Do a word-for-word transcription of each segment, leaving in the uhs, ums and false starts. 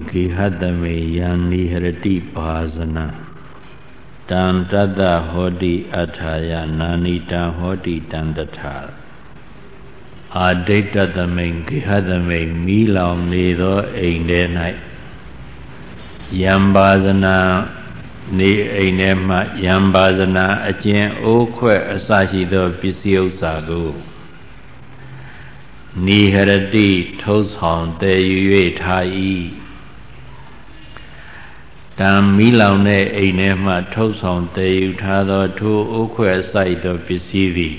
Gihatame Yani Harati Bhasana Tan Tata Hoti Athaya Nani Tan Hoti Tan Tatha Adaitatame Gihatame Milam Nido Eindenai Yambazana Ni Einema Yambazana Achen Okwe Asahido Pisio Sago Ni Harati Toshon Te Yue Thai Tam Milaune Einema Toshon Te Yutado Tu Okwe Asaido Pisidi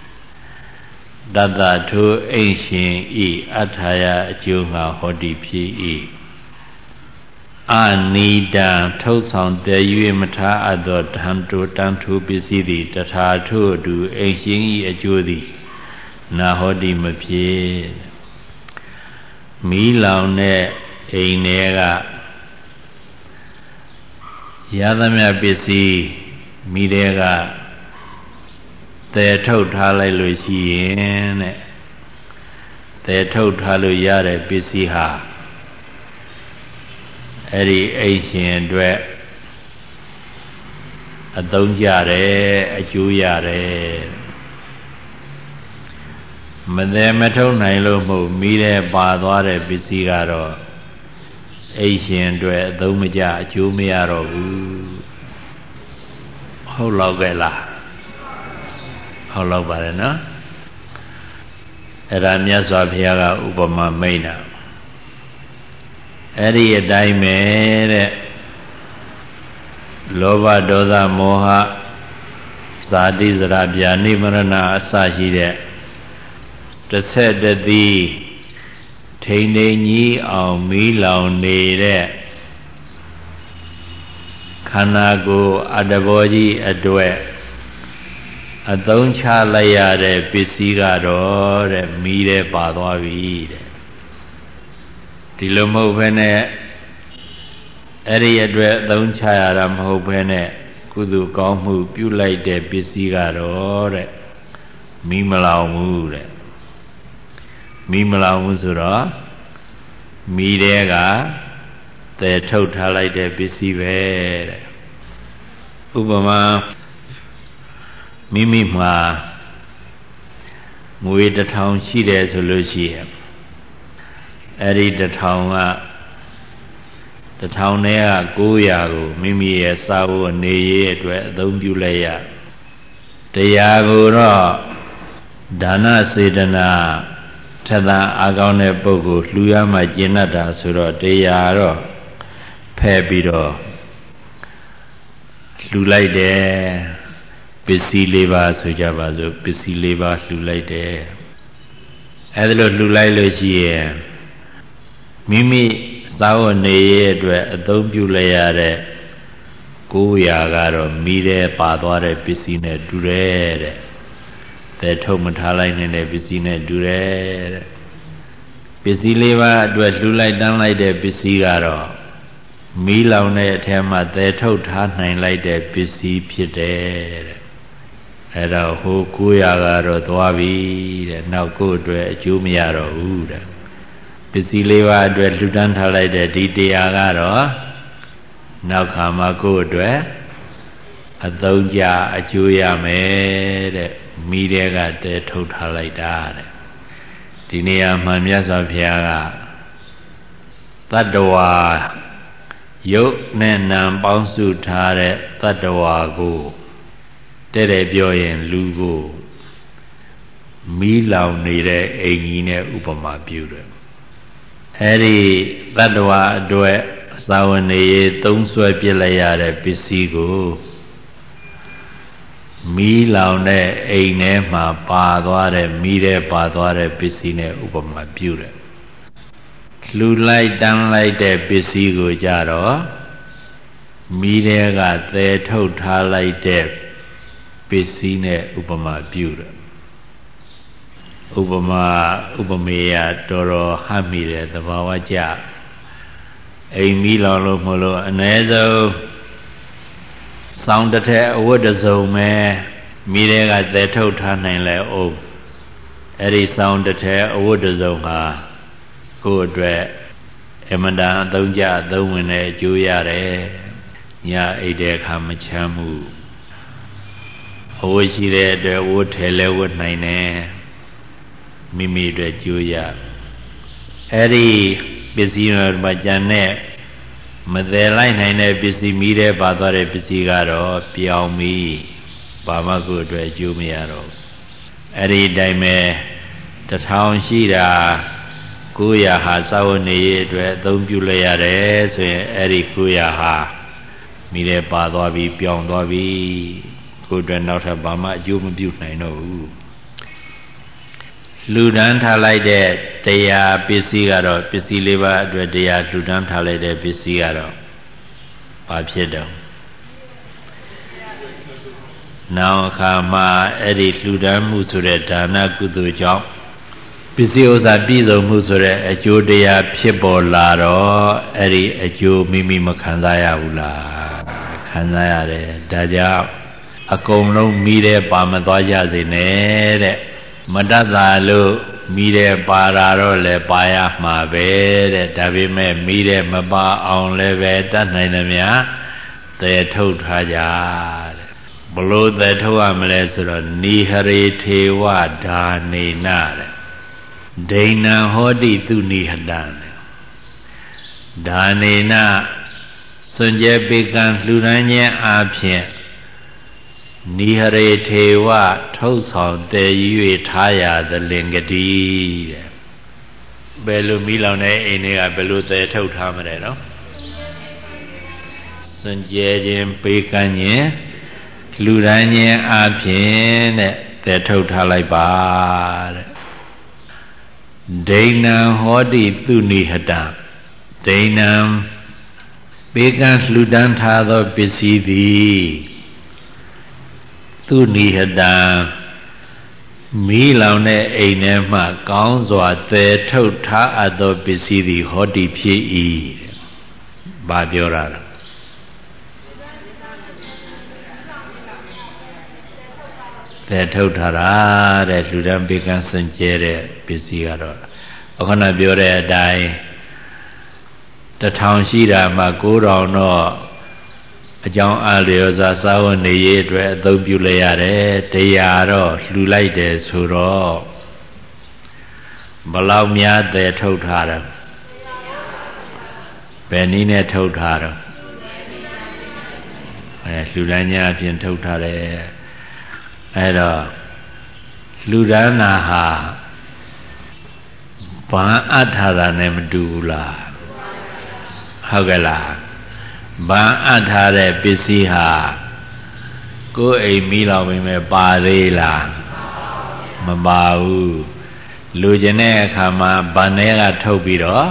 Dada Tu Ancient E Athaya Junga Hoti Pi E Anida Toshon Te Yue Mata Ado Tantu Tantu Pisidi Tata Tu Du Ancient E Ajudi Nahodi Mapie Milaune Einega Yadamya Pisi Midega Te Totale Lucian Te Totalu Yare Pisiha Eri Asian Dwet Adonjare Ajuyare Made Metal Nailo Mide Badware Pisigaro Asian Dwet Domaja Jumiaro Hologela Holobarana Eramia Zapiaga Ubama Maina Eri a Daime Lova Doda Moha Sadi Zarabia Nimarana Asahide The said that the Tainani or Milau Nere Kanago Adaboji Adwe Adoncha Layare Pisigaro Mire Badwavi Tilomo Vene Eri Adwe Doncha Ram Hopene Kudu Gomu Pulai de Pisigaro Mimalau Mure Mimala Musura Midega the total de Bisive Ubama Mimima Mui the town she there solution Eri the town the town there Goyago Mimi a Savu and Neye don't you lay the Yago Dana Sedana Tada Agone Bogu, Luyama Jinada Suro, Deyaro, Pebiro, Lulai de Pisi Leva Sujabazo, Pisi Leva Lulai de Adlo Lulai Logie Mimi Sao Neye, Adom Pulayare, Guyagaro, Mide, Padware, Pisine, Dure. The Tomatalain and the Piscina Dure Pisileva dwelt Lulai down like the Pisigaro Milaune Tema, the Totat nine like the Pisi Pite Era Ho Kuyagaro Dwavi, now go to a Jumiaro Uda Pisileva dwelt Ludanta like the Didiagaro now come a go to a Doja, a Juya made Midega de Totalaitare Dinia Mamiasa Piaga Tadawa Yok Nenam Bansu Tare Tadawa go Tere Bioyen Lugo Milau Nire Egine Upama Bureau Eri Tadawa Dwe Sawane Tonswe Pilayare Pisigo Milau ne Eine Ma Padware Mire Padware Pisine Upama Bureau Lulai down like the Pisigo Jaro Mirega the total like the Pisine Upama Bureau Upama Upamea Doro Hamire the Vawaja A Milalo Molo Anezo Sounded a word as a man Mirega the total nine like oh Eddie sounded a word as a Good အမတန်အသုံးကျအသုံးဝင်တဲ့အကျိုးရတယ်ညာအိတ်တဲ့အခါမချမ်းမှုအဝတ်ရှိတဲ့အတွက်ဝတ်ထဲလဲဝတ်နိုင်တယ်မိမိအတွက်ကျိုးရအဲ့ဒီပစ္စည်းတွေမှာကြံတဲ့မသေးလိုက်နိုင်တဲ့ပစ္စည်းမိတဲ့ပါသွားတဲ့ပစ္စည်းကတော့ပြောင်းပြီးဘာမှကိုအတွက်အကျိုးမရတော့အဲ့ဒီအတိုင်းပဲတထောင်ရှိတာကိုယ်ရဟာစာဝတ်နေရေးအတွက်အသုံးပြုလိုက်ရတယ်ဆိုရင်အဲ့ဒီကိုယ်ရဟာမိတဲ့ပါသွားပြီးပြောင်းသွားပြီးကိုယ်အတွက်နောက်ထပ်ဘာမှအကျိုးမပြုနိုင်တော့ဘူးလူဒန်းထားလိုက်တဲ့တရားပစ္စည်းကတော့ပစ္စည်းလေးပါးအတွက်တရားလူဒန်းထားလိုက်တဲ့ပစ္စည်းကတော့ဘာဖြစ်တော့နောက်အခါမှာအဲ့ဒီလူဒန်းမှုဆိုတဲ့ဒါနကုသိုလ်ကြောင့်ပစ္စည်းဥစ္စာပြည့်စုံမှုဆိုတဲ့အကျိုးတရားဖြစ်ပေါ်လာတော့အဲ့ဒီအကျိုးမိမိမခံစားရဘူးလားခံစားရတယ်ဒါကြောင့်အကုန်လုံးမိတဲ့ပါမသွားကြစေနဲ့တဲ့မတတ်တာလို့မိတဲ့ပါတာတော့လည်းပါရမှာပဲတဲ့ဒါပေမဲ့မိတဲ့မပါအောင်လည်းပဲတတ်နိုင်သမျှသဲထုတ်ထားကြတဲ့ဘလို့သဲထုတ်ရမလဲဆိုတော့နိဟရေထေဝဒါနေနတဲ့ဒိဏံဟောတိသူနိဟတံဒါနေနစွန့်ကြဲပေကံလှူဒန်းခြင်းအပြင်နိဟရေထေဝထုတ်ဆောင်တည်၍ထားရသလင်္ကတိတဲ့ဘယ်လိုမိလောင်တဲ့အိမ်တွေကဘယ်လိုတည်ထုတ်ထားမလဲနော်စွန့်ကြဲခြင်းပေကံခြင်းလှူဒန်းခြင်းအပြင်တဲ့တည်ထုတ်ထားလိုက်ပါတဲ့ဒိဏံဟောတိသူနိဟတံဒိဏံပေကံလှူဒန်းထားသောပစ္စည်းသည်သူနိဟတံမီးလောင်တဲ့အိမ်ထဲမှကောင်းစွာသယ်ထုတ်ထားအပ်သောပစ္စည်းသည်ဟောတိဖြစ်၏ဘာပြောတာလဲသယ်ထုတ်ထားတာတဲ့လူတန်းပေကံစင်ကြဲတဲ့ပစ္စည်းကတော့အခုနပြောတဲ့အတိုင်းတထောင်ရှိတာမှကိုးထောင်တော့အကြောင်းအားလျော်စွာစာဝတ်နေရေးအတွက်အသုံးပြုလိုက်ရတယ်တရားတော့လှူလိုက်တယ်ဆိုတော့ဘလောက်များတဲ့ထုတ်ထားတယ်ဘယ်နည်းနဲ့ထုတ်ထားတော့အဲလှူဒန်းညာအပြင်ထုတ်ထားတယ်အဲ့တော့လှူဒန်းတာဟာဘာအပ်ထားတာနဲ့မတူဘူးလားဟုတ်ကဲ့လားဗန်အပ်ထားတဲ့ပစ္စည်းဟာကိုယ်အိမ်မိလောက်မိမဲ့ပါသေးလားမပါဘူးလူကျင်တဲ့အခါမှာဗန်ထဲကထုတ်ပြီးတော့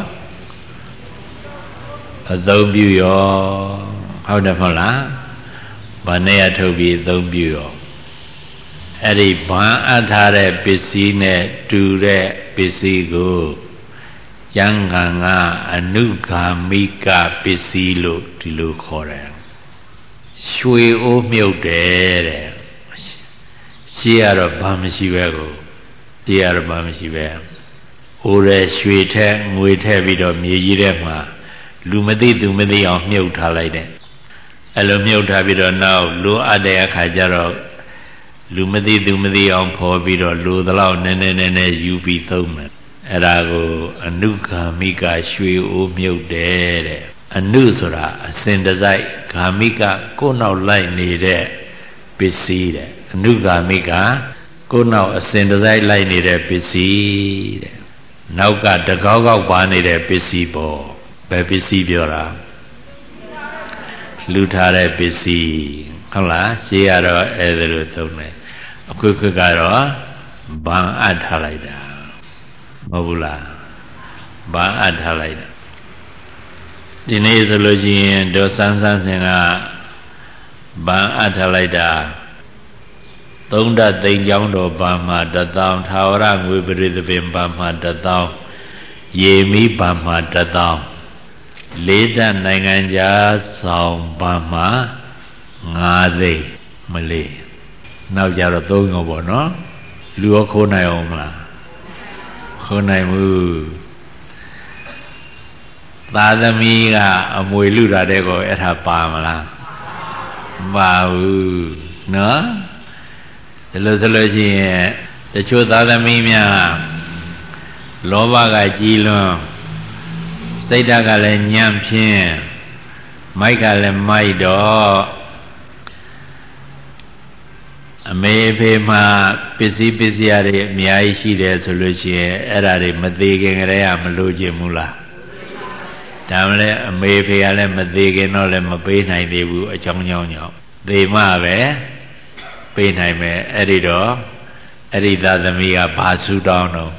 အသုံးပြုရောဟုတ်တယ်မဟုတ်လားဗန်ထဲကထုတ်ပြီးအသုံးပြုရောအဲ့ဒီဗန်အပ်ထားတဲ့ပစ္စည်းနဲ့တူတဲ့ပစ္စည်းကိုကျမ်းဂန်ကအနုဂါမိကပစ္စည်းလို့ဒီလိုခေါ်တယ်ရွှေအိုးမြုပ်တယ်တဲ့ရှေ့ကတော့ဘာမရှိပဲကိုရှေ့ကတော့ဘာမရှိပဲအိုးရဲရွှေထက်ငွေထက်ပြီးတော့မြေကြီးထဲမှာလူမသိသူမသိအောင်မြုပ်ထားလိုက်တယ်အဲ့လိုမြုပ်ထားပြီးတော့နောက်လိုအပ်တဲ့အခါကျတော့လူမသိသူမသိအောင်ဖော်ပြီးတော့လိုသလောက်နည်းနည်းနည်းနည်းယူပြီးသုံးမယ်အဲ့ဒါကိုအနုဂါမိကရွှေအိုးမြုပ်တယ်တဲ့အနုဆိုတာအစဉ်တစိုက်ဂါမိကကိုယ်နောက်လိုက်နေတဲ့ပစ္စည်းတဲ့အနုဂါမိကကိုယ်နောက်အစဉ်တစိုက်လိုက်နေတဲ့ပစ္စည်းတဲ့နောက်ကတကောက်ကောက်ပါနေတဲ့ပစ္စည်းပေါ့ဘယ်ပစ္စည်းပြောတာလူထားတဲ့ပစ္စည်းဟုတ်လားရှင်းရတော့အဲ့ဒါလိုသုံးတယ်အခုခွတ်ကတော့ဗန်အပ်ထားလိုက်တာမဟုတ်ဘူးလားဗန်အပ်ထားလိုက်တာဒီနေ့ဆိုလို့ရှိရင်ဒေါ်ဆန်းဆန်းစင်ကဗန်အပ်ထားလိုက်တာသုံးဓာတ်သိမ်ကျောင်းတော်ဗန်မှာတသောင်းထာဝရငွေပရိသပင်ဗန်မှာတသောင်းရေမီဗန်မှာတသောင်းလေးဓာတ်နိုင်ငံခြားဆောင်ဗန်မှာငါးသိန်းမလေးနောက်ကြတော့သုံးရောပေါ့နော်လူရောခိုးနိုင်အောင်မလားခိုးနိုင်ဘူးသာသမီကအမွေလူတာတဲ့ကိုအဲ့ဒါပါမလားမပါဘူးနော်ဒါလို့ဆိုလို့ရှိရင်တချို့သာသမီများလောဘကကြီးလွန်းစိတ်ဓာတ်ကလည်းညံ့ဖြင်းမိုက်ကလည်းမိုက်တော့အမေအဖေမှာပစ္စည်းပစ္စည်းတွေအများကြီးရှိတယ်ဆိုလို့ရှိရင်အဲ့ဒါတွေမသေးခင်ကတည်းကမလို့ခြင်းဘူးလားဒါမှလည်းအမေအဖေကလည်းမသေးခင်တော့လည်းမပေးနိုင်သေးဘူးအကြောင်းကြောင်းကြောင့်သေမှပဲပေးနိုင်မယ်အဲ့ဒီတော့အဲ့ဒီသာသမီးကဘာဆူတောင်းတော့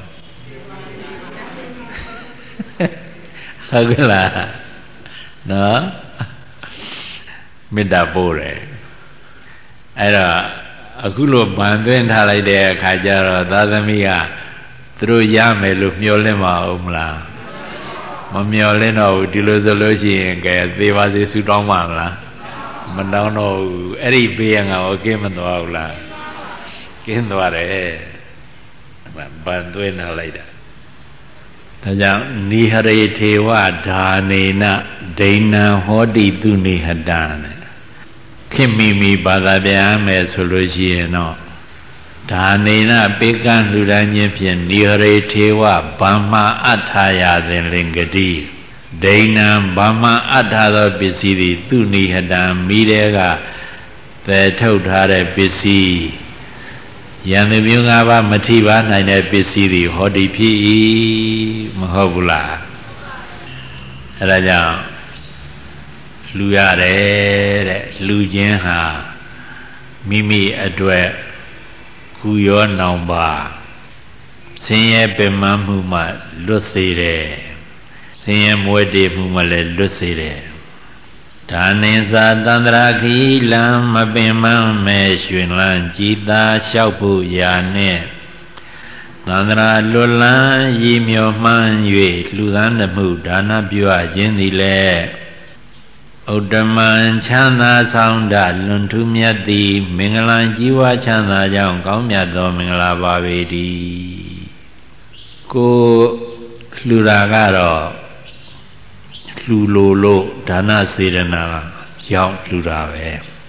ဟုတ်ကဲ့လားနော်မေတ္တာပို့တယ်အဲ့တော့အခုလိုဗန်သွင်းထားလိုက်တဲ့အခါကျတော့သာသမီးကသူတို့ရမယ်လို့မျှော်လင့်မအောင်မလားမမျှော်လင့်တော့ဘူးဒီလိုဆိုလို့ရှိရင်ကဲသေပါစေဆူတောင်းပါမလားမတောင်းတော့ဘူးအဲ့ဒီဘေးရန်ကကင်းမသွားဘူးလားကင်းသွားတယ်ဗန်သွင်းထားလိုက်တာဒါကြောင့်နိဟရေထေဝဒါနေနဒိဏံဟောတိသူနိဟတံခင်မိမိဘာသာပြန်မယ်ဆိုလို့ရှိရင်တော့ဒါနေနပေကံလှူဒန်းခြင်းဖြင့်နိဟရေထေဝဗမ္မာအထာယသင်လင်္ကတိဒိဏံဗမ္မာအထာသောပစ္စည်းသည်သူနိဟတံမိတဲ့ကသဲထုတ်ထားတဲ့ပစ္စည်းယံသူမျိုးငါးပါးမထိပါနိုင်တဲ့ပစ္စည်းတွေဟောဒီဖြစ်၏မဟုတ်ဘူးလားအဲဒါကြောင့်လှူရတယ်တဲ့လှူခြင်းဟာမိမိအတွက်ကုရောနောင်ပါဆင်းရဲပင်ပန်းမှုမှလွတ်စေတယ်ဆင်းရဲမွဲတေမှုမှလည်းလွတ်စေတယ်ဒါနိသာတန္တရာခီလံမပင်မမဲ့ရွှင်လန်းကြည်သာလျှောက်ဖို့ရာနဲ့သန္တရာလွတ်လန်းရည်မြော်မှန်း၍လူသားနှမှုဒါနပြုအပ်ခြင်းသည်လည်းဥဒ္ဓမံချမ်းသာဆောင်တလွန်ထူးမြတ်သည်မင်္ဂလာကြီးဝါချမ်းသာကြောင့်ကောင်းမြတ်သောမင်္ဂလာပါပေတည်းကိုလှူတာကတော့လှူလို့လို့ဒါနစေရနာကြောင့်လှူတာပဲ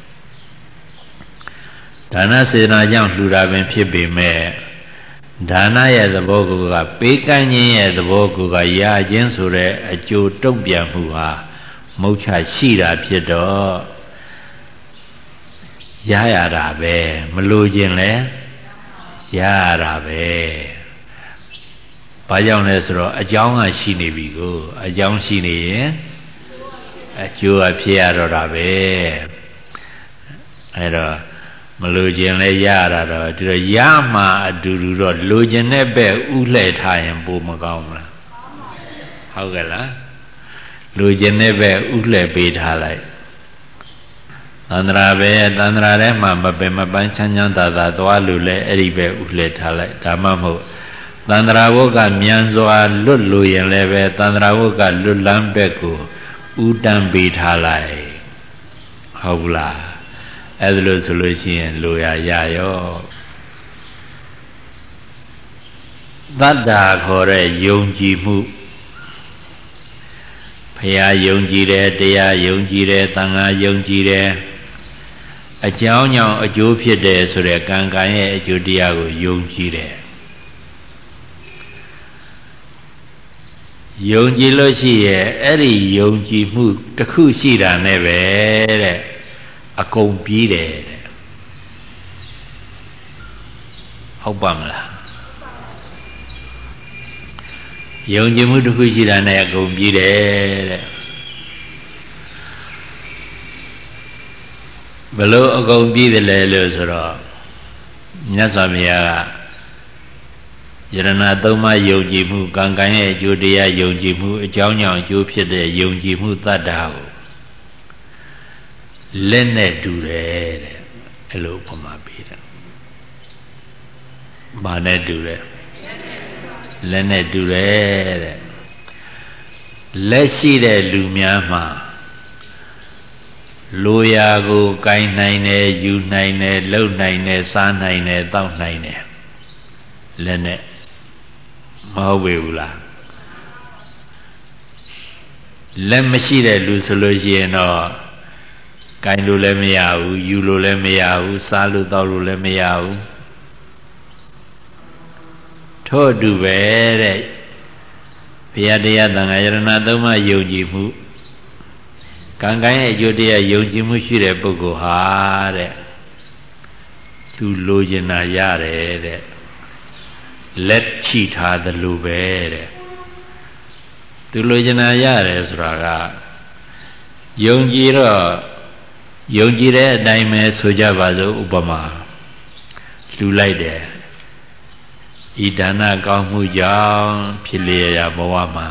ဒါနစေရနာကြောင့်လှူတာပင်ဖြစ်ပေမဲ့ဒါနရဲ့သဘောကိုကပေးကမ်းခြင်းရဲ့သဘောကိုကရခြင်းဆိုတဲ့အကျိုးတုံ့ပြန်မှုဟာမုတ်ချရှိတာဖြစ်တော့ရရတာပဲမလိုခြင်းလဲရရတာပဲဘာကြောင့်လဲဆိုတော့အကြောင်းကရှိနေပြီကိုအကြောင်းရှိနေရင်အကျိုးအဖြစ်ရတော့တာပဲအဲ့တော့မလိုခြင်းလဲရတာတော့ဒီတော့ရမှအတူတူတော့လိုခြင်းနဲ့ပဲဥလှဲ့ထားရင်ပိုမကောင်းဘူးလားဟုတ်ကဲ့လားလိုခြင်းနဲ့ပဲဥလှဲ့ပေးထားလိုက်သန္တရာပဲသန္တရာထဲမှာမပင်မပန်းချမ်းချမ်းသာသာသွားလို့လဲအဲ့ဒီပဲဥလှဲ့ထားလိုက်ဒါမှမဟုတ်သန္တရာဝုတ်ကမြန်စွာလွတ်လို့ရင်လည်းပဲသန္တရာဝုတ်ကလွတ်လန်းဘက်ကိုဥတန်းပေးထားလိုက်ဟုတ်ဘူးလားအဲ့ဒါလို့ဆိုလို့ရှိရင်လိုရရရောသတ္တာခေါ်တဲ့ယုံကြည်မှုဘုရားယုံကြည်တယ်တရားယုံကြည်တယ်သံဃာယုံကြည်တယ်အကြောင်းကြောင့်အကျိုးဖြစ်တယ်ဆိုတဲ့ကံကံရဲ့အကျိုးတရားကိုယုံကြည်တယ်ယုံကြည်လို့ရှိရဲ့အဲ့ဒီယုံကြည်မှုတစ်ခုရှိတာနဲ့ပဲတဲ့အကုန်ပြီးတယ်တဲ့ဟုတ်ပါမလားယုံကြည်မှုတစ်ခုရှိတာနဲ့အကုန်ပြီးတယ်တဲ့ဘလို့အကုန်ပြီးတယ်လဲလို့ဆိုတော့မြတ်စွာဘုရားကယရဏသုံးပါးယုံကြည်မှုကံကံရဲ့အကျိုးတရားယုံကြည်မှုအကြောင်းကြောင့်အကျိုးဖြစ်တဲ့ယုံကြည်မှုတတ္တာကိုလက်နဲ့တူတယ်တဲ့အဲ့လိုပုံမှာပေးတယ်။ဘာနဲ့တူတယ်လက်နဲ့တူတယ်တဲ့လက်ရှိတဲ့လူများမှာလိုရာကိုကိုင်နိုင်တယ်ယူနိုင်တယ်လှုပ်နိုင်တယ်စားနိုင်တယ်တောက်နိုင်တယ်လက်နဲ့မဟုတ်ပေဘူးလားလက်မရှိတဲ့လူဆိုလို့ရှိရင်တော့ကိုင်လို့လည်းမရဘူးယူလို့လည်းမရဘူးစားလို့တောက်လို့လည်းမရဘူးထို့အတူပဲတဲ့ဘုရားတရားသံဃာယရဏသုံးပါးယုံကြည်မှုကံကံရဲ့အကျိုးတရားယုံကြည်မှုရှိတဲ့ပုဂ္ဂိုလ်ဟာတဲ့သူလိုချင်တာရတယ်တဲ့လက်ချိထားသလိုပဲတဲ့သူလိုချင်တာရတယ်ဆိုတာကယုံကြည်တော့ယုံကြည်တဲ့အတိုင်းပဲဆိုကြပါစို့ဥပမာလူလိုက်တယ်ဤဒါနကောင်းမှုကြောင့်ဖြစ်လျက်ဘဝမှာ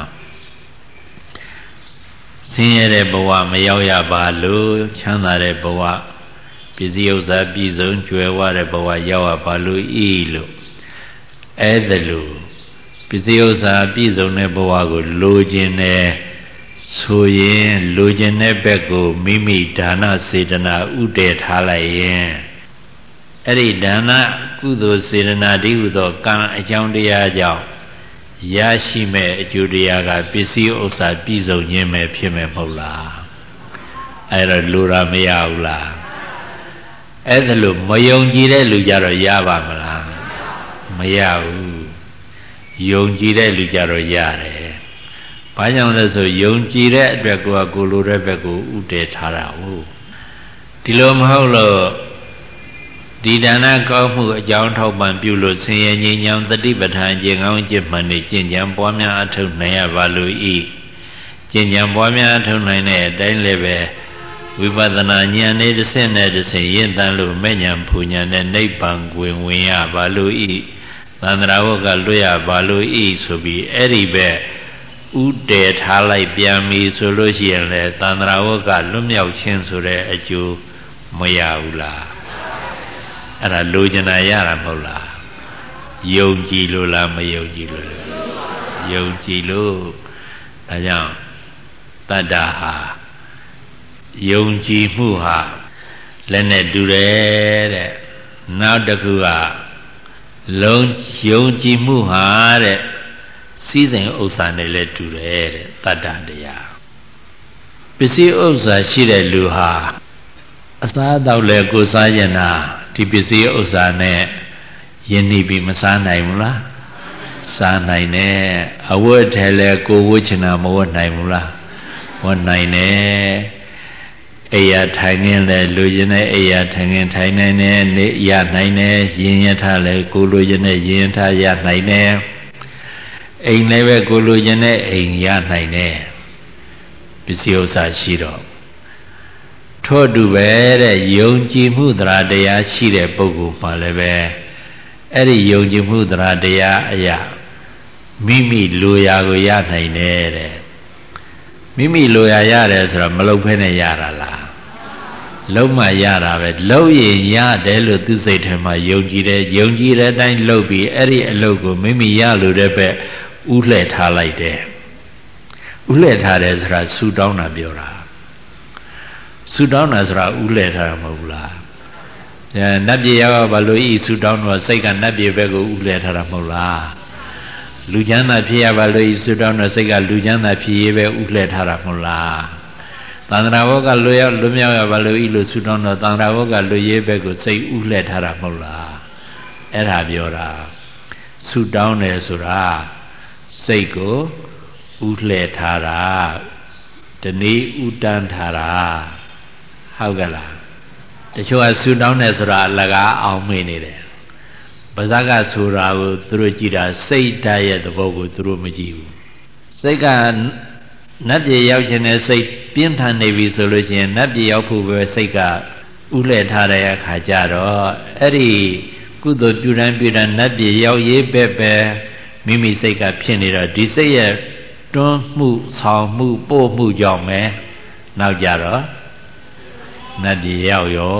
ဆင်းရဲတဲ့ဘဝမရောက်ရပါလို့ချမ်းသာတဲ့ဘဝပစ္စည်းဥစ္စာပြည့်စုံကြွယ်ဝတဲ့ဘဝရောက်ရပါလို့ဤလို့အဲ့ဒါလို့ပစ္စည်းဥစ္စာပြည့်စုံတဲ့ဘဝကိုလိုချင်တယ်ဆိုရင်လိုချင်တဲ့ဘက်ကိုမိမိဒါနစေတနာဥတည်ထားလိုက်ရင်အဲ့ဒီဒါနကုသိုလ်စေတနာတည်းဟူသောကံအကြောင်းတရားကြောင့်ရရှိမဲ့အကျိုးတရားကပစ္စည်းဥစ္စာပြည့်စုံခြင်းပဲဖြစ်မယ်မဟုတ်လားအဲ့တော့လိုတာမရဘူးလားအဲ့ဒါလို့မယုံကြည်တဲ့လူကြတော့ရပါမလားမရဘူးယုံကြည်တဲ့လူကြတော့ရတယ်ဘာကြောင့်လဲဆိုယုံကြည်တဲ့အတွက်ကိုယ်ကကိုလိုတဲ့ဘက်ကိုဥတည်ထားတာဟုတ်ဒီလိုမဟုတ်လို့ဒီဒါနကောင်းမှုအကြောင်းထောက်ပံ့ပြုလို့ဆင်းရဲငြိမ်းချမ်းတတိပဋ္ဌာန်ကျင့်ကောင်းကျင့်မှန်နေကျင့်ကြံပွားများအထောက်နိုင်ရပါလို့ဤကျင့်ကြံပွားများအထောက်နိုင်တဲ့အတိုင်းလည်းပဲဝိပဿနာဉာဏ်နဲ့တစ်ဆင့်နဲ့တစ်ဆင့်ရင့်တန်းလို့မဲ့ဉာဏ်ဖူဉာဏ်နဲ့နိဗ္ဗာန်ကိုဝင်ရပါလို့ဤသန္တရာဝကလွတ်ရပါလို့ဤဆိုပြီးအဲ့ဒီပဲဥတည်ထားလိုက်ပြန်ပြီဆိုလို့ရှိရင်လေသန္တရာဝကလွတ်မြောက်ခြင်းဆိုတဲ့အကျိုးမရဘူးလားအဲ့ဒါလိုချင်တာရတာမဟုတ်လားယုံကြည်လို့လားမယုံကြည်လို့လားယုံကြည်လို့ဒါကြောင့်တတ္တဟာယုံကြည်မှုဟာလည်းနဲ့တူတယ်တဲ့နောက်တစ်ခုကလုံးယုံကြည်မှုဟာတဲ့စည်းစိမ်ဥစ္စာနဲ့လည်းတူတယ်တဲ့တတ္တတရားပစ္စည်းဥစ္စာရှိတဲ့လူဟာအစားအသောက်လည်းကိုစားရင်တာဒီပစ္စည်းဥစ္စာနဲ့ယဉ်နေပြီမစားနိုင်ဘူးလားစားနိုင်တယ်အဝတ်ထဲလည်းကိုဝတ်ချင်တာမဝတ်နိုင်ဘူးလားဝတ်နိုင်တယ်အိယာထိုင်နေလဲလူကျင်တဲ့အိယာထိုင်နေထိုင်နိုင်တယ်နေရနိုင်တယ်ရင်ရထားလဲကိုလူကျင်တဲ့ရင်ထားရနိုင်တယ်အိမ်လည်းပဲကိုလူကျင်တဲ့အိမ်ရနိုင်တယ်ပစ္စည်းဥစ္စာရှိတော့ထို့တူပဲတဲ့ယုံကြည်မှုတရားတရားရှိတဲ့ပုဂ္ဂိုလ်မှလည်းပဲအဲ့ဒီယုံကြည်မှုတရားတရားအရာမိမိလိုရာကိုရနိုင်တယ်တဲ့မိမိလိုရာရတယ်ဆိုတော့မလုပ်ဖဲနဲ့ရတာလားလုံးမရတာပဲလုံးရင်ရတယ်လို့သူစိတ်ထဲမှာယုံကြည်တယ်ယုံကြည်တဲ့အတိုင်းလုပ်ပြီးအဲ့ဒီအလုပ်ကိုမိမိရလို့တဲ့ဘက်ဥလှည့်ထားလိုက်တယ်ဥလှည့်ထားတယ်ဆိုတာဆူတောင်းတာပြောတာဆူတောင်းတာဆိုတာဥလှည့်ထားတာမဟုတ်ဘူးလားအဲနတ်ပြည်ရောက်ဘာလို့ဤဆူတောင်းတော့စိတ်ကနတ်ပြည်ဘက်ကိုဥလှည့်ထားတာမဟုတ်လားလူချမ်းသာဖြစ်ရပါလို့ဤဆူတောင်းတော့စိတ်ကလူချမ်းသာဖြစ်ရေးပဲဥလှည့်ထားတာမဟုတ်လားသန္တရာဝကလွတ်ရလွတ်မြောက်ရပါလို့ဤလို့ဆူတောင်းတော့သန္တရာဝကလွတ်ရေးဘက်ကိုစိတ်ဥလှည့်ထားတာမဟုတ်လားအဲ့ဒါပြောတာဆူတောင်းတယ်ဆိုတာစိတ်ကိုဥလှည့်ထားတာတနည်းဥတန်းထားတာဟုတ်ကလားတချို့ကဆူတောင်းတယ်ဆိုတာအလကားအောင်မေ့နေတယ်ပါဇက်ကဆိုတာကိုသူတို့ကြည့်တာစိတ်ဓာတ်ရဲ့သဘောကိုသူတို့မကြည့်ဘူးစိတ်ကနတ်ပြည်ရောက်ခြင်းနဲ့စိတ်ပြင်းထန်နေပြီဆိုလို့ရှိရင်နတ်ပြည်ရောက်ဖို့ပဲစိတ်ကဥလှည့်ထားတဲ့အခါကျတော့အဲ့ဒီကုသိုလ်ပြုတိုင်းပြုတိုင်းနတ်ပြည်ရောက်ရေးပဲပဲမိမိစိတ်ကဖြစ်နေတော့ဒီစိတ်ရဲ့တွန်းမှုဆောင်မှုပို့မှုကြောင့်ပဲနောက်ကြတော့နတ်ပြည်ရောက်ရော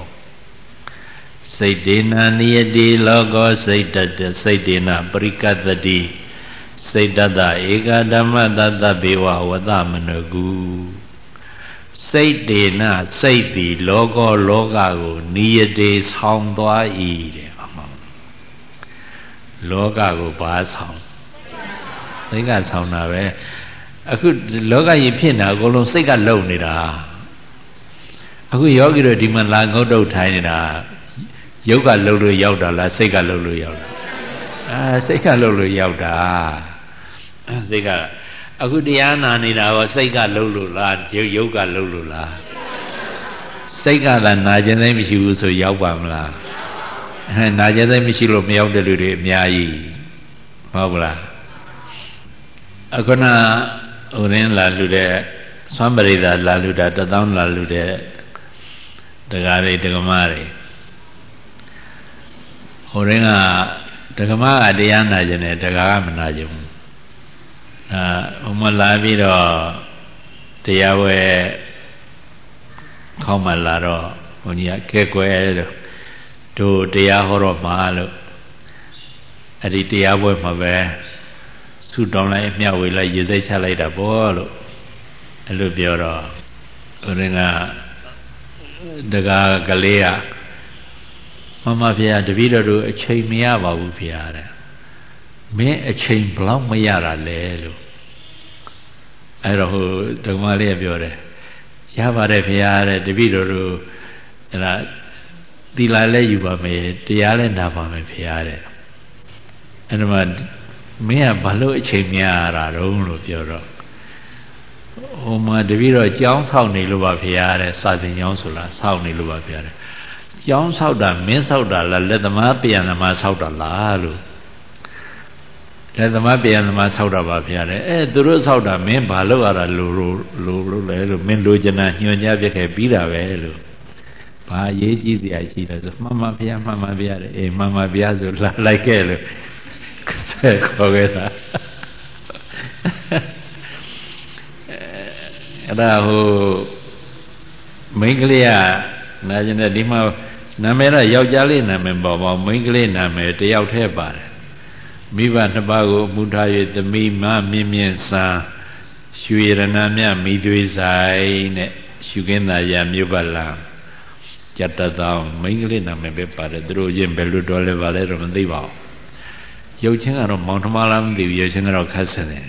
စိတ်ဒေနာနိယတိလောကောစိတ်တတစိတ်ဒေနာပရိကတတိစိတ်တတဧကဓမ္မတတဘေဝဝတမနကုစိတ်ဒေနာစိတ်ဒီလောကောလောကကိုနိယတိဆောင်သွား၏တဲ့လောကကိုဘာဆောင်စိတ်ကဆောင်တာပဲအခုလောကကြီးဖြစ်နေတာအကုန်လုံးစိတ်ကလုံနေတာအခုယောဂီတို့ဒီမှာလာငုတ်တုတ်ထိုင်နေတာယုတ်ကလုံလို့ရောက်တာလားစိတ်ကလုံလို့ရောက်တာအာစိတ်ကလုံလို့ရောက်တာစိတ်ကအခုတရားနာနေတာရောစိတ်ကလုံလို့လားယုတ်ကလုံလို့လားစိတ်ကသာနာကျင်သိမရှိဘူးဆိုရောက်ပါမလားအဲနာကျင်သိမရှိလို့မရောက်တဲ့လူတွေအများကြီးဟုတ်ပါလားအခုနဟိုရင်းလာလူတဲ့သွမ်းပရိသလာလူတာတသောင်းလာလူတဲ့ဒကာတွေဒကမတွေဟိုရင်းကဒကမကတရားနာကျင်တယ်ဒကာကမနာကျင်ဘူးအာဟိုမလာပြီးတော့တရားဝဲခေါင်းမလာတော့ဘုန်းကြီးကကဲကွယ်လို့တို့တရားဟောတော့မှာလို့အဲ့ဒီတရားပွဲမှာပဲဆုတောင်းလိုက်အမျှဝေလိုက်ရေသိချလိုက်တာပေါ့လို့အဲ့လိုပြောတော့ဦးရင်းကတကားကလေးကမမဖေရတပည့်တော်တို့အချိန်မရပါဘူးဖေရတဲ့မင်းအချိန်ဘလောက်မရတာလဲလို့အဲ့တော့ဟိုဒကမလေးကပြောတယ်ရပါတယ်ဖေရတဲ့တပည့်တော်တို့အဲ့ဒါသီလလည်းယူပါမယ်တရားလည်းနာပါမယ်ဖေရတဲ့အဲ့တော့မင်းကဘာလို့အချိန်များရတာတုံးလို့ပြောတော့ဟိုမှာတပည့်တော်ကြောင်းဆောက်နေလို့ပါဖေရတဲ့စာသင်ကျောင်းဆိုလားဆောက်နေလို့ပါဖေရတဲ့ကျောင်းဆောက်တာမင်းဆောက်တာလားလက်သမားပြန်သမားဆောက်တာလားလို့လက်သမားပြန်သမားဆောက်တာပါဖေရတဲ့အဲသူတို့ဆောက်တာမင်းဘာလို့ရတာလို့လို့လို့လဲလို့မင်းလိုချင်တာညွှန်ကြားပြခဲ့ပြီးတာပဲလို့ဘာအရေးကြီးစရာရှိလဲဆိုမှန်ပါဖေရမှန်ပါဖေရတဲ့အေးမှန်ပါဖေရဆိုလာလိုက်ခဲ့လို့ဆက်ခေါ်ခဲ့တာအဲ့ဒါဟိုမိန်းကလေးကနာကျင်တဲ့ဒီမှာနာမည်တော့ယောက်ျားလေးနာမည်ပေါ့ပေါ့မိန်းကလေးနာမည်တယောက်တည်းပါတယ်မိဘနှစ်ပါးကိုအမှုထား၍သမီးမမြင့်မြင့်စံရွှေရဏမြမိသွေးဆိုင်နဲ့ရှုခင်းသာရမြို့ပတ်လာကြတတ်သောမိန်းကလေးနာမည်ပဲပါတယ်သူတို့ချင်းဘယ်လိုတော်လဲပါလဲတော့မသိပါဘူးရုပ်ချင်းကတော့မောင်နှမလားမသိဘူးရုပ်ချင်းကတော့ခက်စင်တယ်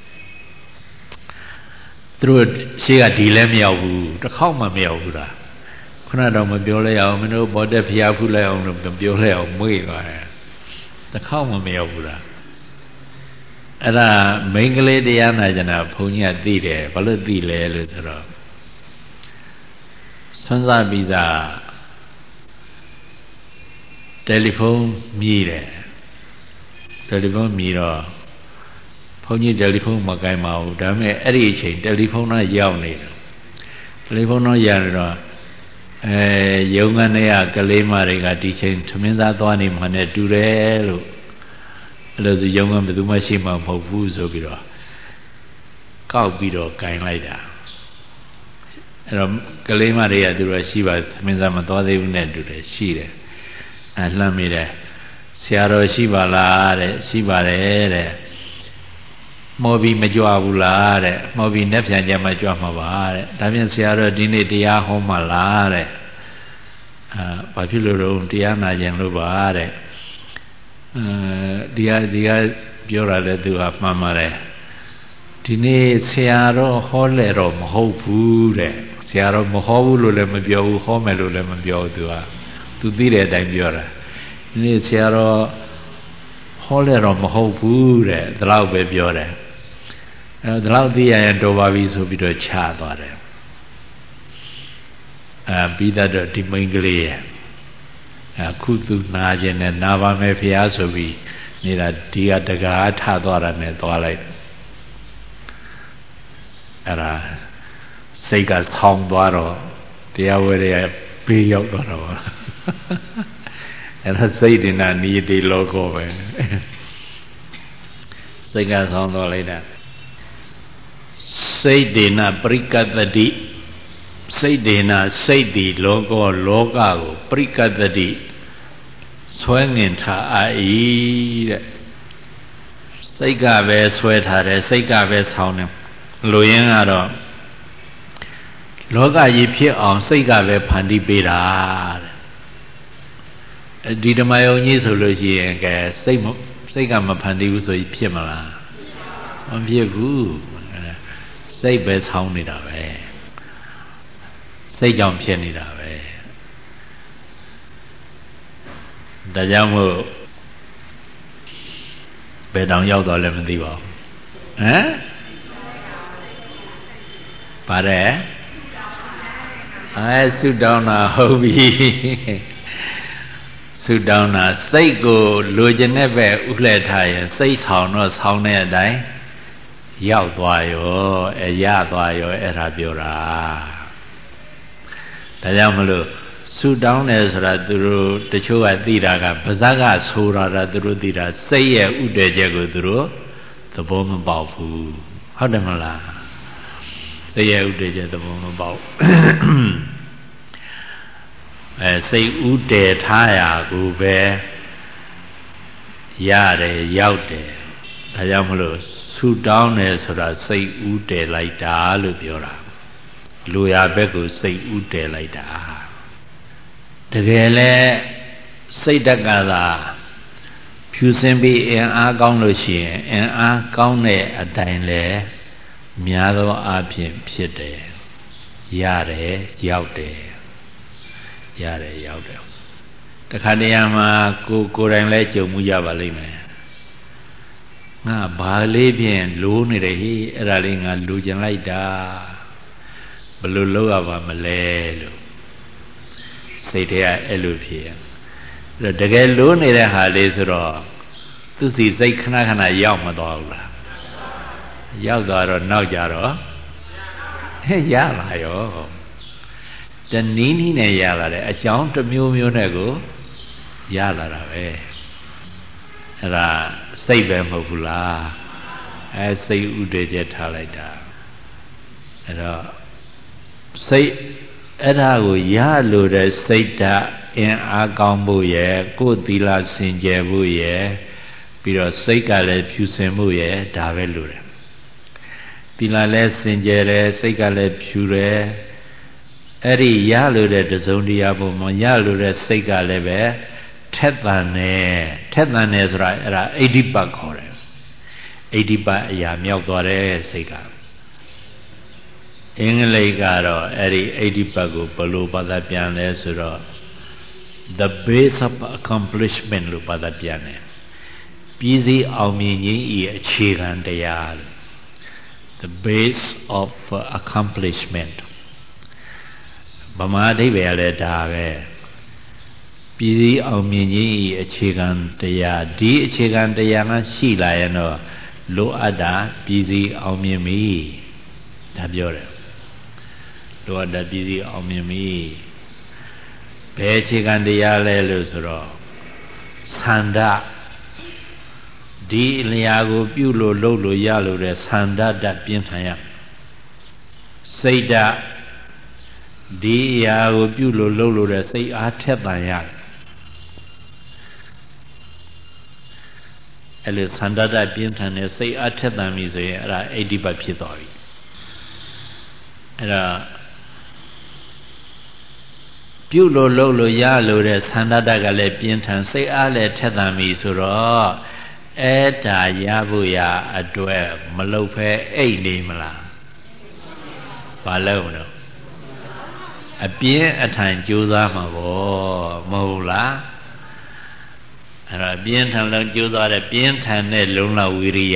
သူတို့ရှေ့ကဒီလည်းမရောက်ဘူးတစ်ခေါက်မှမရောက်ဘူးလားခုနတော့မပြောလဲအောင်မင်းတို့ဘောတက်ဖျားဖူးလိုက်အောင်လို့မပြောလဲအောင်မွေးသွားတယ်တစ်ခေါက်မှမရောက်ဘူးလားအဲ့ဒါမိန်းကလေးတရားနာကြတာဘုန်းကြီးကသိတယ်ဘာလို့သိလဲလို့ဆိုတော့ဆွမ်းစားပြီးသားတယ်လီဖုန်းမြည်တယ်တယ်လီဖုန်းမြည်တော့ဘုန်းကြီးတယ်လီဖုန်းမကိုင်ပါဘူးဒါပေမဲ့အဲ့ဒီအချိန်တယ်လီဖုန်းတော့ရောက်နေတယ်တယ်လီဖုန်းတော့ရတော့အဲရုံးကနေကကလေးမတွေကဒီချိန်သမင်းသားသွားနေမှနဲ့တူတယ်လို့အဲ့လိုဆိုရုံးကဘယ်သူမှရှိမှာမဟုတ်ဘူးဆိုပြီးတော့ကောက်ပြီးတော့ကင်လိုက်တာအဲ့တော့ကလေးမတွေကသူတို့ရှိပါသမင်းသားမသွားသေးဘူးနဲ့တူတယ်ရှိတယ်အဲလှမ်းမိတယ်ဆရာတော်ရှိပါလားတဲ့ရှိပါတယ်တဲ့မော်ပြီးမကြွဘူးလားတဲ့မော်ပြီးနဲ့ပြန်ကြမှာကြွမှာပါတဲ့ဒါပြန်ဆရာတော်ဒီနေ့တရားဟောမှာလားတဲ့အာဘာဖြစ်လို့တော့တရားနာကြလို့ပါတဲ့အဲဒီကဒီကပြောရလဲသူကမှန်ပါတယ်ဒီနေ့ဆရာတော်ဟောလဲတော့မဟုတ်ဘူးတဲ့ဆရာတော်မဟောဘူးလို့လည်းမပြောဘူးဟောမယ်လို့လည်းမပြောဘူးသူကသူသိတဲ့အတိုင်းပြောတာဒီနေ့ဆရာတော်ဟောလဲတော့မဟုတ်ဘူးတဲ့ဒီလောက်ပဲပြောတယ်အဲဒီလောက်သိရရင်တော်ပါပြီဆိုပြီးတော့ခြားသွားတယ်အဲပြီးတော့ဒီမိန်းကလေးရဲ့အခုသူနာကျင်နဲ့နာပါမယ်ဖျားဆိုပြီးနေတာဒီကတကားထသွားတာနဲ့သွားလိုက်အဲ့ဒါစိတ်ကဆောင်းသွားတော့တရားဝဲရဘေးရောက်သွားတော့အဲ့ဒါစိတ်တင်တာနိယတိလောကောပဲစိတ်ကဆောင်းသွားလိုက်တာစိတ်ဒေနပရိကတတိစိတ်ဒေနစိတ်ဒီလောကောလောကကိုပရိကတတိဆွဲငင်ထားအာဤတဲ့စိတ်ကပဲဆွဲထားတယ်စိတ်ကပဲဆောင်းတယ်လူရင်းကတော့လောကကြီးဖြစ်အောင်စိတ်ကပဲဖန်တီးပေးတာတဲ့ဒီဓမ္မယုံကြီးဆိုလို့ရှိရင်ကဲစိတ်စိတ်ကမဖန်တီးဘူးဆိုရင်ဖြစ်မလားမဖြစ်ဘူးစိတ်ပဲဆောင်းနေတာပဲစိတ်ကြောင့်ဖြစ်နေတာပဲဒါကြောင့်မို့ဘယ်တောင်ရောက်တော့လဲမသိပါဘူးဟမ်ပါတယ်အဲဆုတောင်းတာဟုတ်ပြီဆုတောင်းတာစိတ်ကိုလိုချင်တဲ့ဘက်ဥလှည့်ထားရင်စိတ်ဆောင်တော့ဆောင်းတဲ့အတိုင်းရောက်သွားရောအဲရသွားရောအဲ့ဒါပြောတာဒါကြောင့်မလို့ဆုတောင်းတယ်ဆိုတာသူတို့တချို့ကသိတာကပါဇက်ကဆိုတာတာသူတို့သိတာစိတ်ရဲ့ဥတည်ချက်ကိုသူတို့သဘောမပေါက်ဘူးဟုတ်တယ်မလားစိတ်ရဲ့ဥတည်ချက်သဘောမပေါက်အဲစိတ်ဥတည်ထားရာကိုပဲရတယ်ရောက်တယ်ဒါကြောင့်မလို့ဆုတောင်းတယ်ဆိုတာစိတ်ဥတည်လိုက်တာလို့ပြောတာလူရဘက်ကိုစိတ်ဥတည်လိုက်တာတကယ်လဲစိတ်တက်ကသာဖြူစင်ပြီးအင်အားကောင်းလို့ရှိရင်အင်အားကောင်းတဲ့အတိုင်းလဲများသောအားဖြင့်ဖြစ်တယ်ရတယ်ရောက်တယ်ရတယ်ရောက်တယ်တခါတရံမှာကိုကိုယ်တိုင်လဲကြုံမှုရပါလိမ့်မယ်ငါဘာလေးဖြင့်လိုးနေတယ်ဟိအဲ့ဒါလေးငါလိုချင်လိုက်တာဘယ်လိုလုပ်ရပါမလဲလို့စိတ်ထဲကအဲ့လိုဖြစ်အဲ့တကယ်လိုးနေတဲ့ဟာလေးဆိုတော့သူစီစိတ်ခဏခဏရောက်မသွားဘူးလားရောက်သွားတော့နောက်ကြတော့ဟဲ့ရလာရောတနည်းနည်းနဲ့ရလာတယ်အကြောင်းတစ်မျိုးမျိုးနဲ့ကိုရလာတာပဲအဲ့ဒါစိတ်ပဲမဟုတ်ဘူးလားအဲစိတ်ဥတည်ချက်ထားလိုက်တာအဲ့တော့စိတ်အဲ့ဒါကိုရလို့တဲ့စိတ်ဓာတ်အင်အားကောင်းဖို့ရယ်ကိုယ်သီလစင်ကြယ်ဖို့ရယ်ပြီးတော့စိတ်ကလည်းဖြူစင်ဖို့ရယ်ဒါပဲလို့တယ်သီလလည်းစင်ကြယ်တယ်စိတ်ကလည်းဖြူတယ်အဲ့ဒီရလို့တဲ့တစုံတရာပုံမှာရလို့တဲ့စိတ်ကလည်းပဲထက်သန်တယ်ထက်သန်တယ်ဆိုတာအဲ့ဒါအိဋ္ဌိပတ်ခေါ်တယ်အိဋ္ဌိပတ်အရာမြောက်သွားတယ်စိတ်ကအင်္ဂလိပ်ကတော့အဲ့ဒီအိဋ္ဌိပတ်ကိုဘယ်လိုဘာသာပြန်လဲဆိုတော့ the base of accomplishment လို့ဘာသာပြန်တယ်ပြည်စည်းအောင်မြင်ခြင်းဤအခြေခံတရား the base of accomplishment ဗမာအဓိပ္ပာယ်လည်းဒါပဲပြည်စည်းအောင်မြင်ခြင်းဤအခြေခံတရားဒီအခြေခံတရားမှရှိလာရင်တော့လိုအပ်တာပြည်စည်းအောင်မြင်ပြီဒါပြောတယ်လိုအပ်တာပြည်စည်းအောင်မြင်ပြီဘယ်အခြေခံတရားလဲလို့ဆိုတော့သန္ဓဒီအလျာကိုပြုလို့လုပ်လို့ရလို့တဲ့သန္ဓတ္တပြင်းထန်ရစိတ်ဓာတ်ဒီအရာကိုပြုလို့လုပ်လို့တဲ့စိတ်အားထက်သန်ရတယ်အဲ့လိုသန္ဓတ္တပြင်းထန်တဲ့စိတ်အားထက်သန်ပြီဆိုရင်အဲ့ဒါအိဋ္ဌိပတ်ဖြစ်သွားပြီအဲ့ဒါပြုလို့လုပ်လို့ရလို့တဲ့သန္ဓတ္တကလည်းပြင်းထန်စိတ်အားလည်းထက်သန်ပြီဆိုတော့အဲ့ဒါရဖို့ရအတွက်မလုပ်ဖဲအိတ်နေမလားဘာလို့မလို့အပြင်းအထန်ကြိုးစားမှာပေါ့မဟုတ်လားအဲ့တော့ပြင်းထန်လုံးကြိုးစားတဲ့ပြင်းထန်တဲ့လုံလဝိရိယ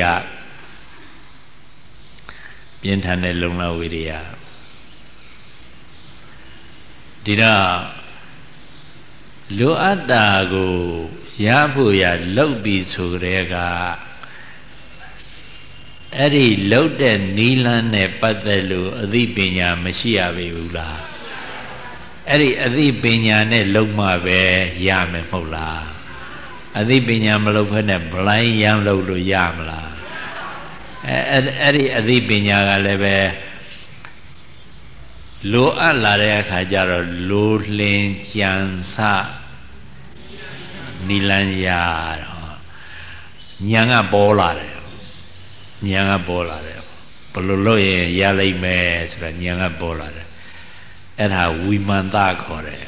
ပြင်းထန်တဲ့လုံလဝိရိယဒီတော့လိုအပ်တာကိုရဖို့ရလုပ်ပြီးဆိုတဲ့ကအဲ့ဒီလှုပ်တဲ့နီးလန်းနဲ့ပတ်သက်လို့အသိပညာမရှိရပေဘူးလားအဲ့ဒီအသိပညာနဲ့လုံမှပဲရမယ်မဟုတ်လားအသိပညာမလုပ်ဖက်နဲ့ဘလိုင်းရမ်းလုပ်လို့ရမလားအဲအဲ့ဒီအသိပညာကလည်းပဲလိုအပ်လာတဲ့အခါကျတော့လိုလင်းကြံစနီလန်းရတော့ဉာဏ်ကပေါ်လာတယ်ဉာဏ်ကပေါ်လာတယ်ဘယ်လိုလုပ်ရင်ရလိမ့်မယ်ဆိုတာဉာဏ်ကပေါ်လာတယ်အဲ့ဒါဝိမာန်သခေါ်တယ်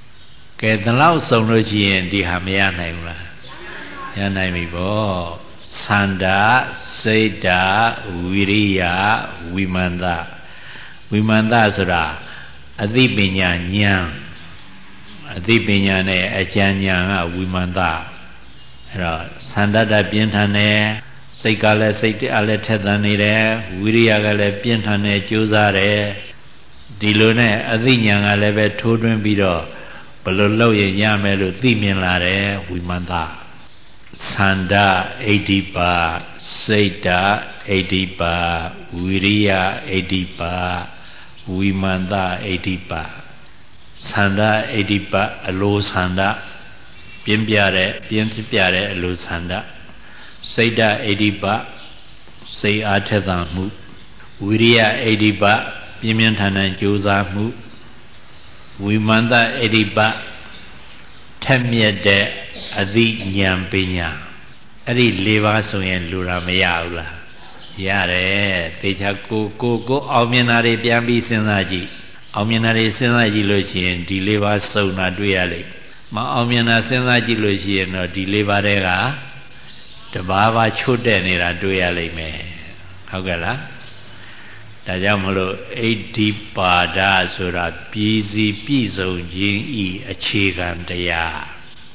ကဲဒီလောက်စုံလို့ရှိရင်ဒီဟာမရနိုင်ဘူးလားရနိုင်ပြီပေါ့ Sanda, Seda, Viriya, Vimanda. Vimanda sura, Adipinya Nyam. Adipinya ne Ajanya Vimanda. Sanda da Bintane, Sekale Sekti Ale Tetanire, Viriya Gale Bintane Juzare, Dilone, Adinya Galebe Tudun Bido, Balolo Yamelu, Diminare, Vimanda. Sanda Edipa, Seda Edipa, Viriya Edipa, Vimanda Edipa. Sanda Edipa, Alo Sanda, Piempiare, Piempiare, Alo Sanda, Seda Edipa, Say Atadamu, Viriya Edipa, Piemantana Josamu, Vimanda Edipa, Temyade. Adi Nyam Pinya Adi Leva Suyen Lura Mayaula Yare Techa Ko Ko Ko Aumianari Piambi Sinaji Aumianari Sinaji Lucian Deliver Sona Duali Ma Aumiana Sinaji Lucian or Deliver Rega the Baba Chute Nira Duali me Hogala Tajamolo eighty Pada Sura Busy Piso Jing E a chicken Daya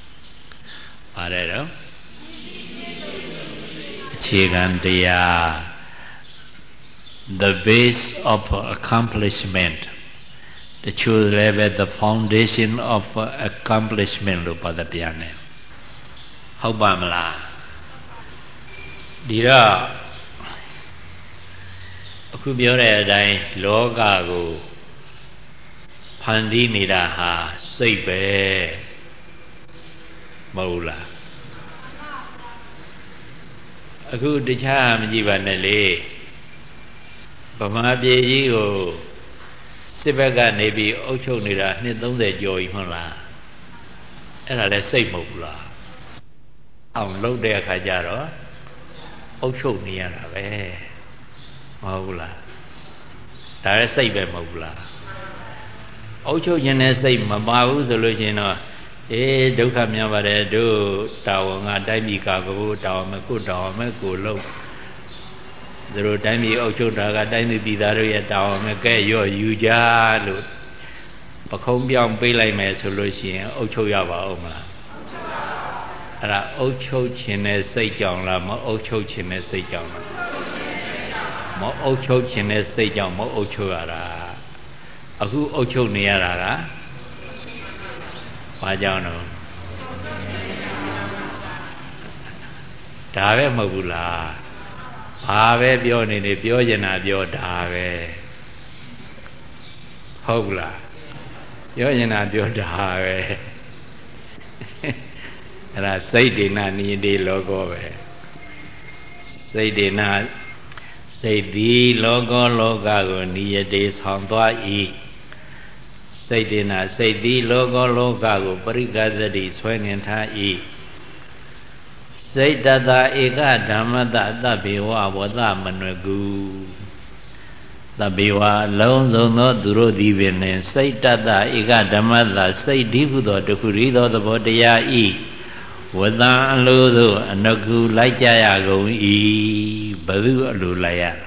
Arero Chigandaya, the base of accomplishment, the true level, the foundation of accomplishment. Lupada Piane. How Bamla Dira Akubiore Dai Logago Pandi Nidaha Seibe Maula Aku Dicha Majivanele Bama Biyo Sibaga Nebi Ocho Nida Nidonze Joy Mala Era le say Mula On low there Kajaro Ocho Niara Maula Tare Sabe Mula Ocho Yene say Mamahu Solution Eh, Doka Miavare do Tawanga Daimika go Tawamaku Tawamaku low. The Rotami Ocho Daga Daimi Bidaria Tawamaka, your Yuja look. Pacombian Pele Me Solution, Ocho Yava Oma. Ara Ocho Chine say John Lama, Ocho Chine say John. Mo Ocho Chine say John, Mo Ocho Ara. Ahu Ocho Niara. Majano Dave Mabula Ave Bioni, Biogena Bio Dave Hogla Biogena Bio Dave and I say dina need the logo say dina say the logo logo need this Honda E. Say dina, say the logo logo, Brigadi swinging tie. Say that Ega Damada, the Biwa, Wada Managu. The Biwa, Lonzo no Duro divine, say that Ega Damada, say Dibudo, the Kurido, the Bodea E. Wada Lodo, and Nagu Lajaya go E. Balu Lulaya.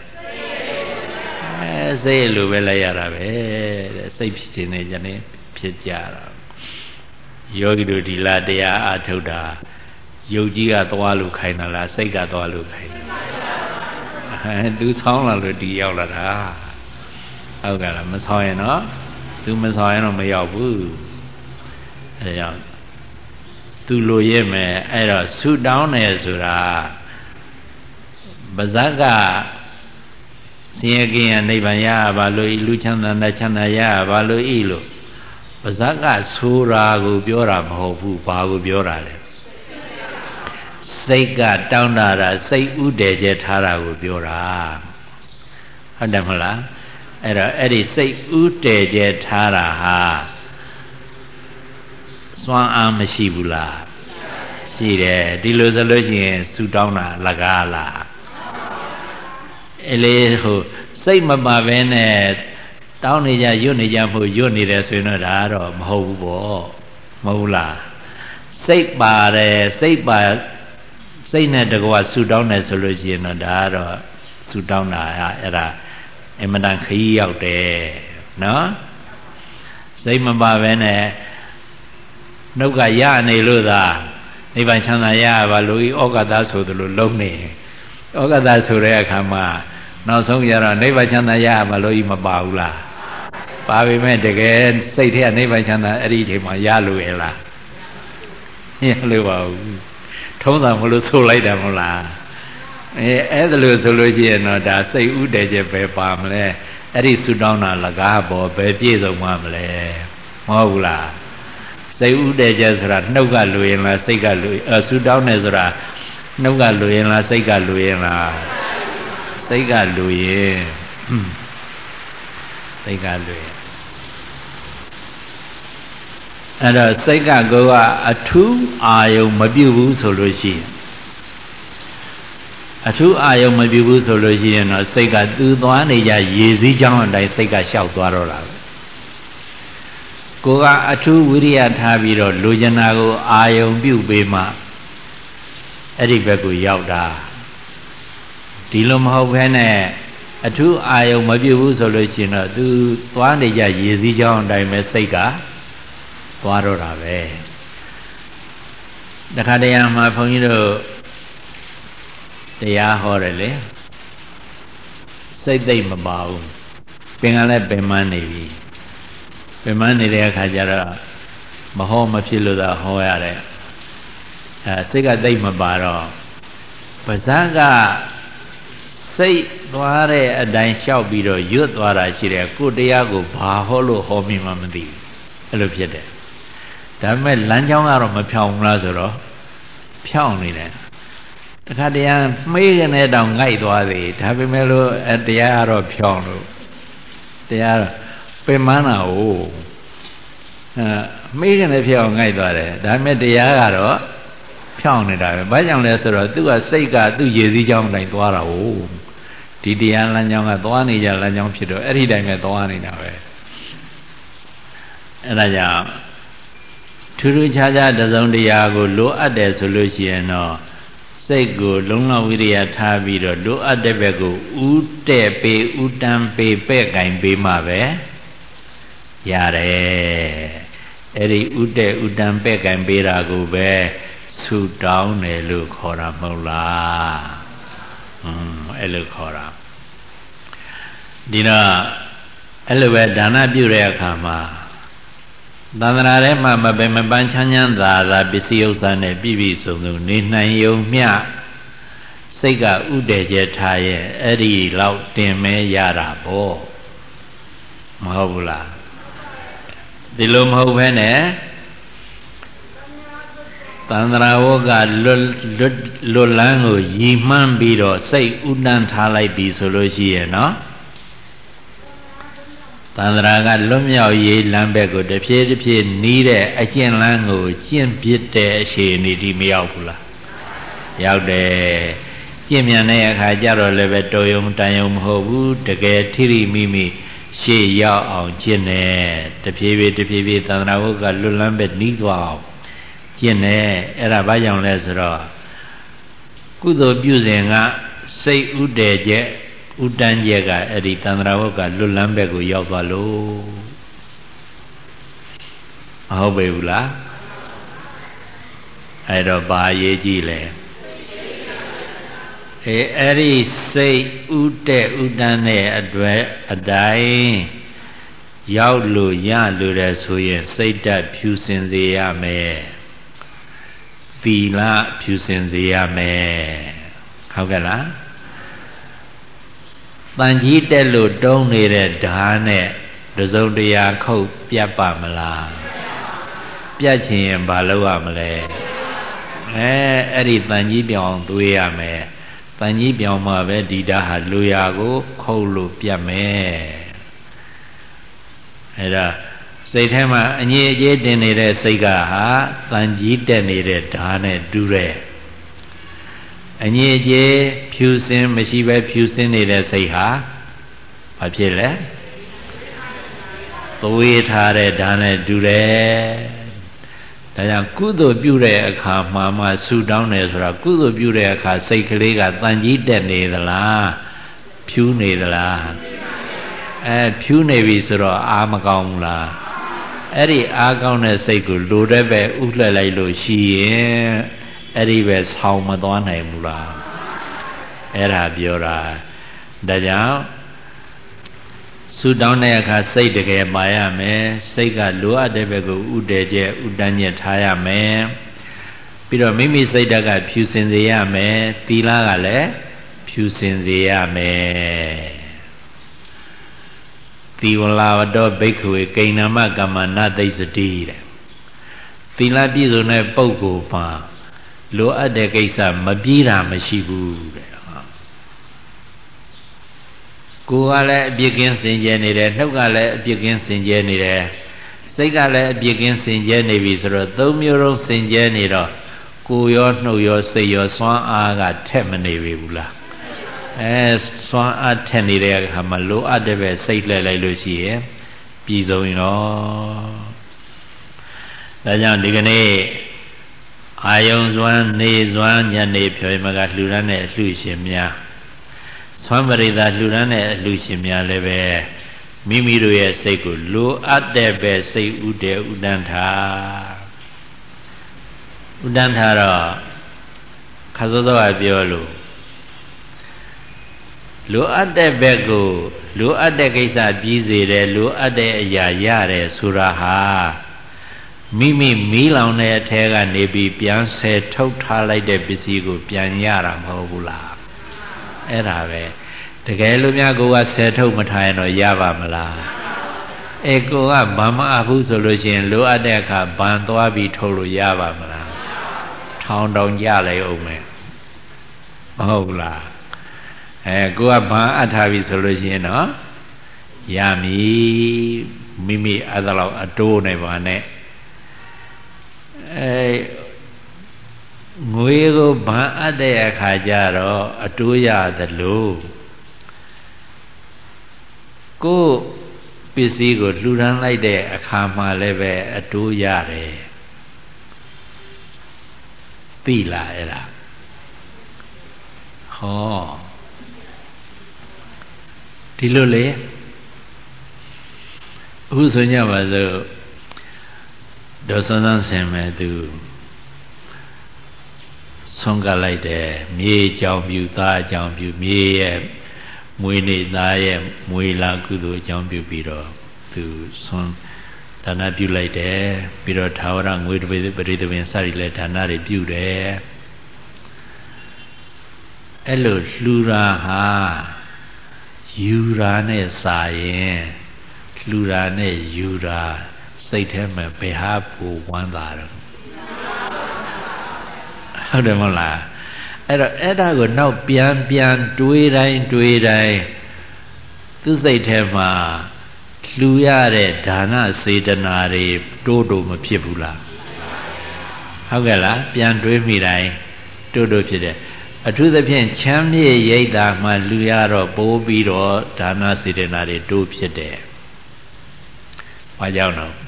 Say Luvelayara, say Pitinejane, Pietjara. Yogi do Dila dea Atoda, Yogi at Walu Kainala, Sega Walu Kainala. Do sound like the Yola. How got a Messiah, no? Do Messiah on my yabu. Do Loyeme, Era, suit down as Sura Bazaga. Singing and Nebaya, Baloi, Luchana, Chanaya, Baloi Ilo. Bazaga, Sura, Gubiora, Hopu, Bagu Biora. Sega, Downara, say Ude Jetara, Gubiora. Adamala, Era Eddie, say Ude Jetara, ha. Swan Amashibula. See there, Dilozalogian, Sudana, Lagala. Eleho, say Mamma Venet, Downija Unija, who Unida Swinodaro, Mobo, Mola. Say by, say by, စိတ်နဲ့တကွာဆူတောင်းတယ်ဆိုလို့ရှိရင်တော့ဒါကတော့ဆူတောင်းတာအဲ့ဒါအင်မတန်ခရီးရောက်တယ်နော်စိတ်မပါဘဲနဲ့နှုတ်ကရနေလို့သာနိဗ္ဗာန်ချမ်းသာရပါလို့ဤဩဃတဆိုသလိုလုံးနေဩဃတဆိုတဲ့အခါမှာနောက်ဆုံးရတော့နိဗ္ဗာန်ချမ်းသာရပါလို့ဤမပါဘူးလားပါပေမဲ့တကယ်စိတ်ထဲကနိဗ္ဗာန်ချမ်းသာအဲ့ဒီအချိန်မှာရလို့ရလားရလို့ပါဘူးထုံးတာမလို့ဆိုလိုက်တယ်မဟုတ်လားအဲအဲ့ဒါလို့ဆိုလို့ရှိရင်တော့ဒါစိတ်ဥတည်ချက်ပဲပါမလဲအဲ့ဒီဆူတောင်းတာလကားပေါ်ပဲပြည့်စုံမှာမလဲမဟုတ်ဘူးလားစိတ်ဥတည်ချက်ဆိုတာနှုတ်ကလူရင်လားစိတ်ကလူအဆူတောင်းတယ်ဆိုတာနှုတ်ကလူရင်လားစိတ်ကလူရင်လားစိတ်ကလူရင်စိတ်ကလူရင်အဲ့တော့စိတ်ကကိုယ်ကအထူးအာယုံမပြုတ်ဘူးဆိုလို့ရှိရင်အထူးအာယုံမပြုတ်ဘူးဆိုလို့ရှိရင်တော့စိတ်ကသူ့သွားနေကြရေစည်းကြောင်းအတိုင်းစိတ်ကလျှောက်သွားတော့တာပဲကိုယ်ကအထူးဝိရိယထားပြီးတော့လူကျင်တာကိုအာယုံပြုတ်ပေးမှအဲ့ဒီဘက်ကိုရောက်တာဒီလိုမဟုတ်ဘဲနဲ့အထူးအာယုံမပြုတ်ဘူးဆိုလို့ရှိရင်တော့သူသွားနေကြရေစည်းကြောင်းအတိုင်းပဲစိတ်ကသွားတော့တာပဲတခါတရံမှာဘုန်းကြီးတို့တရားဟောတယ်လေစိတ်သိမ့်မပါဘူးပင်ကလည်းပင်မနေပြီပင်မနေတဲ့အခါကျတော့မဟောမဖြစ်လို့သာဟောရတယ်အဲစိတ်ကသိမ့်မပါတော့ပါးစပ်ကစိတ်သွားတဲ့အတိုင်းလျှောက်ပြီးတော့ရွတ်သွားတာရှိတယ်ကိုတရားကိုဘာဟောလို့ဟောမိမှမသိဘူးအဲ့လိုဖြစ်တယ်ဒါပေမဲ့လမ်းကြောင်းကတော့မဖြောင်းဘူးလားဆိုတော့ဖြောင်းနေတယ်တခါတရံမေးကနေတောင်ငိုက်သွားသေးဒါပေမဲ့လို့တရားကတော့ဖြောင်းလို့တရားပင်မနာ哦အဲမေးကနေဖြောင်းငိုက်သွားတယ်ဒါပေမဲ့တရားကတော့ဖြောင်းနေတာပဲဘာကြောင့်လဲဆိုတော့သူကစိတ်ကသူ့ရည်စည်းကြောင်းတိုင်းသွားတာ哦ဒီတရားလမ်းကြောင်းကသွားနေကြလမ်းကြောင်းဖြစ်တော့အဲ့ဒီတိုင်းပဲသွားနေတာပဲအဲ့ဒါကြောင့်ထူးထူးခြားခြားတစုံတရာကိုလိုအပ်တယ်ဆိုလို့ရှိရင်တော့စိတ်ကိုလုံလောက်ဝိရိယထားပြီးတော့လိုအပ်တဲ့ဘက်ကိုဥတဲ့ပေးဥတန်းပေးပဲ့ကင်ပေးမှပဲရတယ်အဲ့ဒီဥတဲ့ဥတန်းပဲ့ကင်ပေးတာကိုပဲဆူတောင်းတယ်လို့ခေါ်တာမဟုတ်လားဟွန်းအဲ့လိုခေါ်တာဒီတော့အဲ့လိုပဲဒါနပြုတဲ့အခါမှာသန္တရာထဲမှာမပင်မပန်းချမ်းချမ်းသာသာပစ္စည်းဥစ္စာနဲ့ပြည့်ပြည့်စုံစုံနေနိုင်ယုံမျှစိတ်ကဥတည်ချက်ထားရဲ့အဲ့ဒီလောက်တင်မဲရတာပေါ့မဟုတ်ဘူးလားဒီလိုမဟုတ်ဘဲနဲ့သန္တရာဝကလွတ်လွတ်လွတ်လန်းကိုရည်မှန်းပြီးတော့စိတ်ဥတန်းထားလိုက်ပြီဆိုလို့ရှိရဲ့နော်သန္တရာကလွတ်မြောက်ရေးလမ်းဘက်ကိုတစ်ဖြည်းတစ်ဖြည်းနီးတဲ့အကျင့်လမ်းကိုကျင့်ပြစ်တဲ့အခြေအနေဒီမရောက်ဘူးလားရောက်တယ်ကျင့်မြန်တဲ့အခါကျတော့လည်းပဲတော်ယုံတန်ယုံမဟုတ်ဘူးတကယ်ထိရိမိမိရှေ့ရောက်အောင်ကျင့်တယ်တဖြည်းဖြည်းတဖြည်းဖြည်းသန္တရာဝကလွတ်လန်းဘက်နီးသွားအောင်ကျင့်တယ်အဲ့ဒါဘာကြောင့်လဲဆိုတော့ကုသိုလ်ပြုစဉ်ကစိတ်ဥတည်ချက်ဥတန်းကျက်ကအဲ့ဒီသန္တရာဝကလွတ်လန်းဘက်ကိုရောက်သွားလို့မဟုတ်ပေဘူးလားအဲ့တော့ဘာရေးကြည့်လဲအေးအဲ့ဒီစိတ်ဥတဲ့ဥတန်းတဲ့အတွက်အတိုင်းရောက်လို့ရလို့တဲ့ဆိုရင်စိတ်ဓာတ်ဖြူစင်စေရမယ်သီလဖြူစင်စေရမယ်ဟုတ်ကဲ့လားတန်ကြီးတက်လို့တုံးနေတဲ့ဓာတ်နဲ့တစုံတရာခုတ်ပြတ်ပါမလားပြတ်ချင်ရင်ဘာလုပ်ရမလဲအဲအဲ့ဒီတန်ကြီးပြောင်းသွေးရမယ်တန်ကြီးပြောင်းမှပဲဒီဓာတ်ဟာလူရာကိုခုတ်လို့ပြတ်မယ်အဲ့ဒါစိတ်ထဲမှာအငြိအကျေးတင်နေတဲ့စိတ်ကဟာတန်ကြီးတက်နေတဲ့ဓာတ်နဲ့တူတဲ့အငြိအကျေးဖြူစင်မရှိပဲဖြူစင်နေတဲ့စိတ်ဟာဘာဖြစ်လဲသွေးထားတဲ့ဓာတ်နဲ့တူတယ်ဒါကြောင့်ကုသိုလ်ပြုတဲ့အခါမှာမှဆူတောင်းတယ်ဆိုတာကုသိုလ်ပြုတဲ့အခါစိတ်ကလေးကတန်ကြီးတက်နေသလားဖြူးနေသလားအဲဖြူးနေပြီဆိုတော့အာမကောင်းဘူးလားအဲ့ဒီအားကောင်းတဲ့စိတ်ကိုလိုတဲ့ပဲဥလှက်လိုက်လို့ရှိရင်အဲ့ဒီပဲဆောင်းမသွားနိုင်ဘူးလားအဲ့ဒါပြောတာဒါကြောင့်ဆူတောင်းတဲ့အခါစိတ်တကယ်ပါရမယ်စိတ်ကလိုအပ်တဲ့ဘက်ကိုဥတည်ကျဥတန်းညက်ထားရမယ်ပြီးတော့မိမိစိတ်ဓာတ်ကဖြူစင်စေရမယ်သီလကလည်းဖြူစင်စေရမယ်သီဝလာဝတ္တဘိက္ခဝေကိဏ္ဏမကမ္မနာသိစတိတဲ့သီလပြည့်စုံတဲ့ပုဂ္ဂိုလ်မှာလိုအပ်တဲ့ကိစ္စမပြေးတာမရှိဘူးတဲ့ကိုယ်ကလည်းအပြစ်ကင်းစင်ကြယ်နေတယ်နှုတ်ကလည်းအပြစ်ကင်းစင်ကြယ်နေတယ်စိတ်ကလည်းအပြစ်ကင်းစင်ကြယ်နေပြီဆိုတော့သုံးမျိုးလုံးစင်ကြယ်နေတော့ကိုယ်ရောနှုတ်ရောစိတ်ရောစွမ်းအားကထက်မနေပြီဘူးလားအဲစွမ်းအားထက်နေတဲ့အခါမှာလိုအပ်တဲ့ပဲစိတ်လှည့်လိုက်လို့ရှိရင်ပြည်စုံရင်တော့ဒါကြောင့်ဒီကနေ့အာယုံစွမ်းနေစွမ်းညနေဖြောမကလှူဒန်းတဲ့အလှူရှင်များဆွမ်းပရိသလှူဒန်းတဲ့အလှူရှင်များလည်းပဲမိမိတို့ရဲ့စိတ်ကိုလိုအပ်တဲ့ပဲစိတ်ဥတည်ဥဒန်းထားဥဒန်းထားတော့ခါစောစောကပြောလို့လိုအပ်တဲ့ဘက်ကိုလိုအပ်တဲ့ကိစ္စပြီးစေတယ်လိုအပ်တဲ့အရာရတယ်ဆိုတာဟာမိမိမီးလောင်တဲ့အထဲကနေပြီးပြန်ဆယ်ထုတ်ထားလိုက်တဲ့ပစ္စည်းကိုပြန်ရတာမဟုတ်ဘူးလားအဲ့ဒါပဲတကယ်လို့များကိုကဆယ်ထုတ်မထားရင်တော့ရပါမလားအဲကိုကဘာမအဘူးဆိုလို့ရှိရင်လိုအပ်တဲ့အခါဘန်သွားပြီးထုတ်လို့ရပါမလားထောင်တောင်ကြလိုက်အောင်မယ်မဟုတ်ဘူးလားအဲကိုကဘာအပ်ထားပြီဆိုလို့ရှိရင်တော့ရမည်မိမိအဲ့ဒါလောက်အတိုးနေပါနဲ့အဲငွေကိုဗန်အပ်တဲ့အခါကျတော့အတိုးရသလိုကိုပစ္စည်းကိုလှူဒန်းလိုက်တဲ့အခါမှာလည်းပဲအတိုးရတယ်သိလားအဲ့ဒါဟောဒီလိုလေအခုဆိုညပါစို့ဒေါ်စန်းစန်းဆင်မဲ့သူဆုံးကလိုက်တယ်မြေကြောင်ပြူသားအကြောင်းပြူမြေရဲ့မွေနေသားရဲ့မွေလာကုသိုလ်အကြောင်းပြုပြီးတော့သူဆုံးဒါနပြုလိုက်တယ်ပြီးတော့ထာဝရငွေတပိပရိသပင်စသည်လည်းဒါနတွေပြုတယ်အဲ့လိုလှူရာဟာယူရာနဲ့စာရင်လှူရာနဲ့ယူရာစိတ်ထဲမှာဘယ်ဟာပူဝမ်းသာတော့ဟုတ်တယ်မဟုတ်လားအဲ့တော့အဲ့ဒါကိုနောက်ပြန်ပြန်တွေးတိုင်းတွေးတိုင်းသူစိတ်ထဲမှာလှူရတဲ့ဒါနစေတနာတွေတိုးတိုးမဖြစ်ဘူးလားဟုတ်ကဲ့လားပြန်တွေးမိတိုင်းတိုးတိုးဖြစ်တယ်အထူးသဖြင့်ချမ်းမြေ့ရိပ်သာမှလှူရတော့ပိုးပြီးတော့ဒါနစေတနာတွေတိုးဖြစ်တယ်ဘာကြောင့်တော့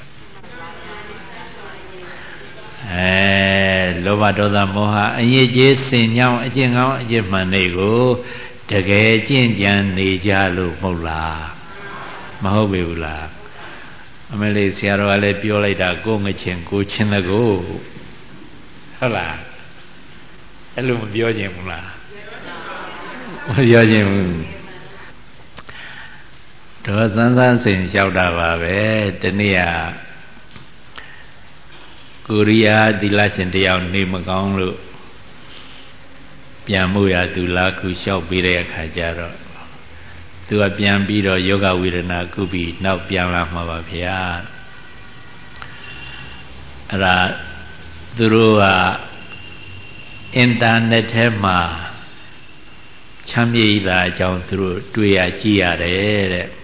အဲလောဘဒေါသမောဟအငြိကျေးစင်ညောင်းအကျင့်ကောင်းအကျင့်မှန်တွေကိုတကယ်ကျင့်ကြံနေကြလို့မဟုတ်လားမဟုတ်ပြီဘူးလားအမေလေးဆရာတော်ကလည်းပြောလိုက်တာကိုငချင်းကိုချင်းတကူဟုတ်လားအဲ့လိုမပြောခြင်းဘူးလားမပြောခြင်းဘူးဒေါ်စန်းစန်းစင်လျှောက်တာပါပဲတနေ့ကကိုရီးယားသီလရှင်တယောက်နေမကောင်းလို့ပြန်မှုရသူလာခုလျှောက်ပြီးတဲ့အခါကျတော့သူကပြန်ပြီးတော့ယောဂဝေဒနာကုပြီးနောက်ပြန်လာမှာပါဗျာအဲ့ဒါသူတို့ကအင်တာနက်ထဲမှာချမ်းမြေ့တာအကြောင်းသူတို့တွေ့ရကြည့်ရတယ်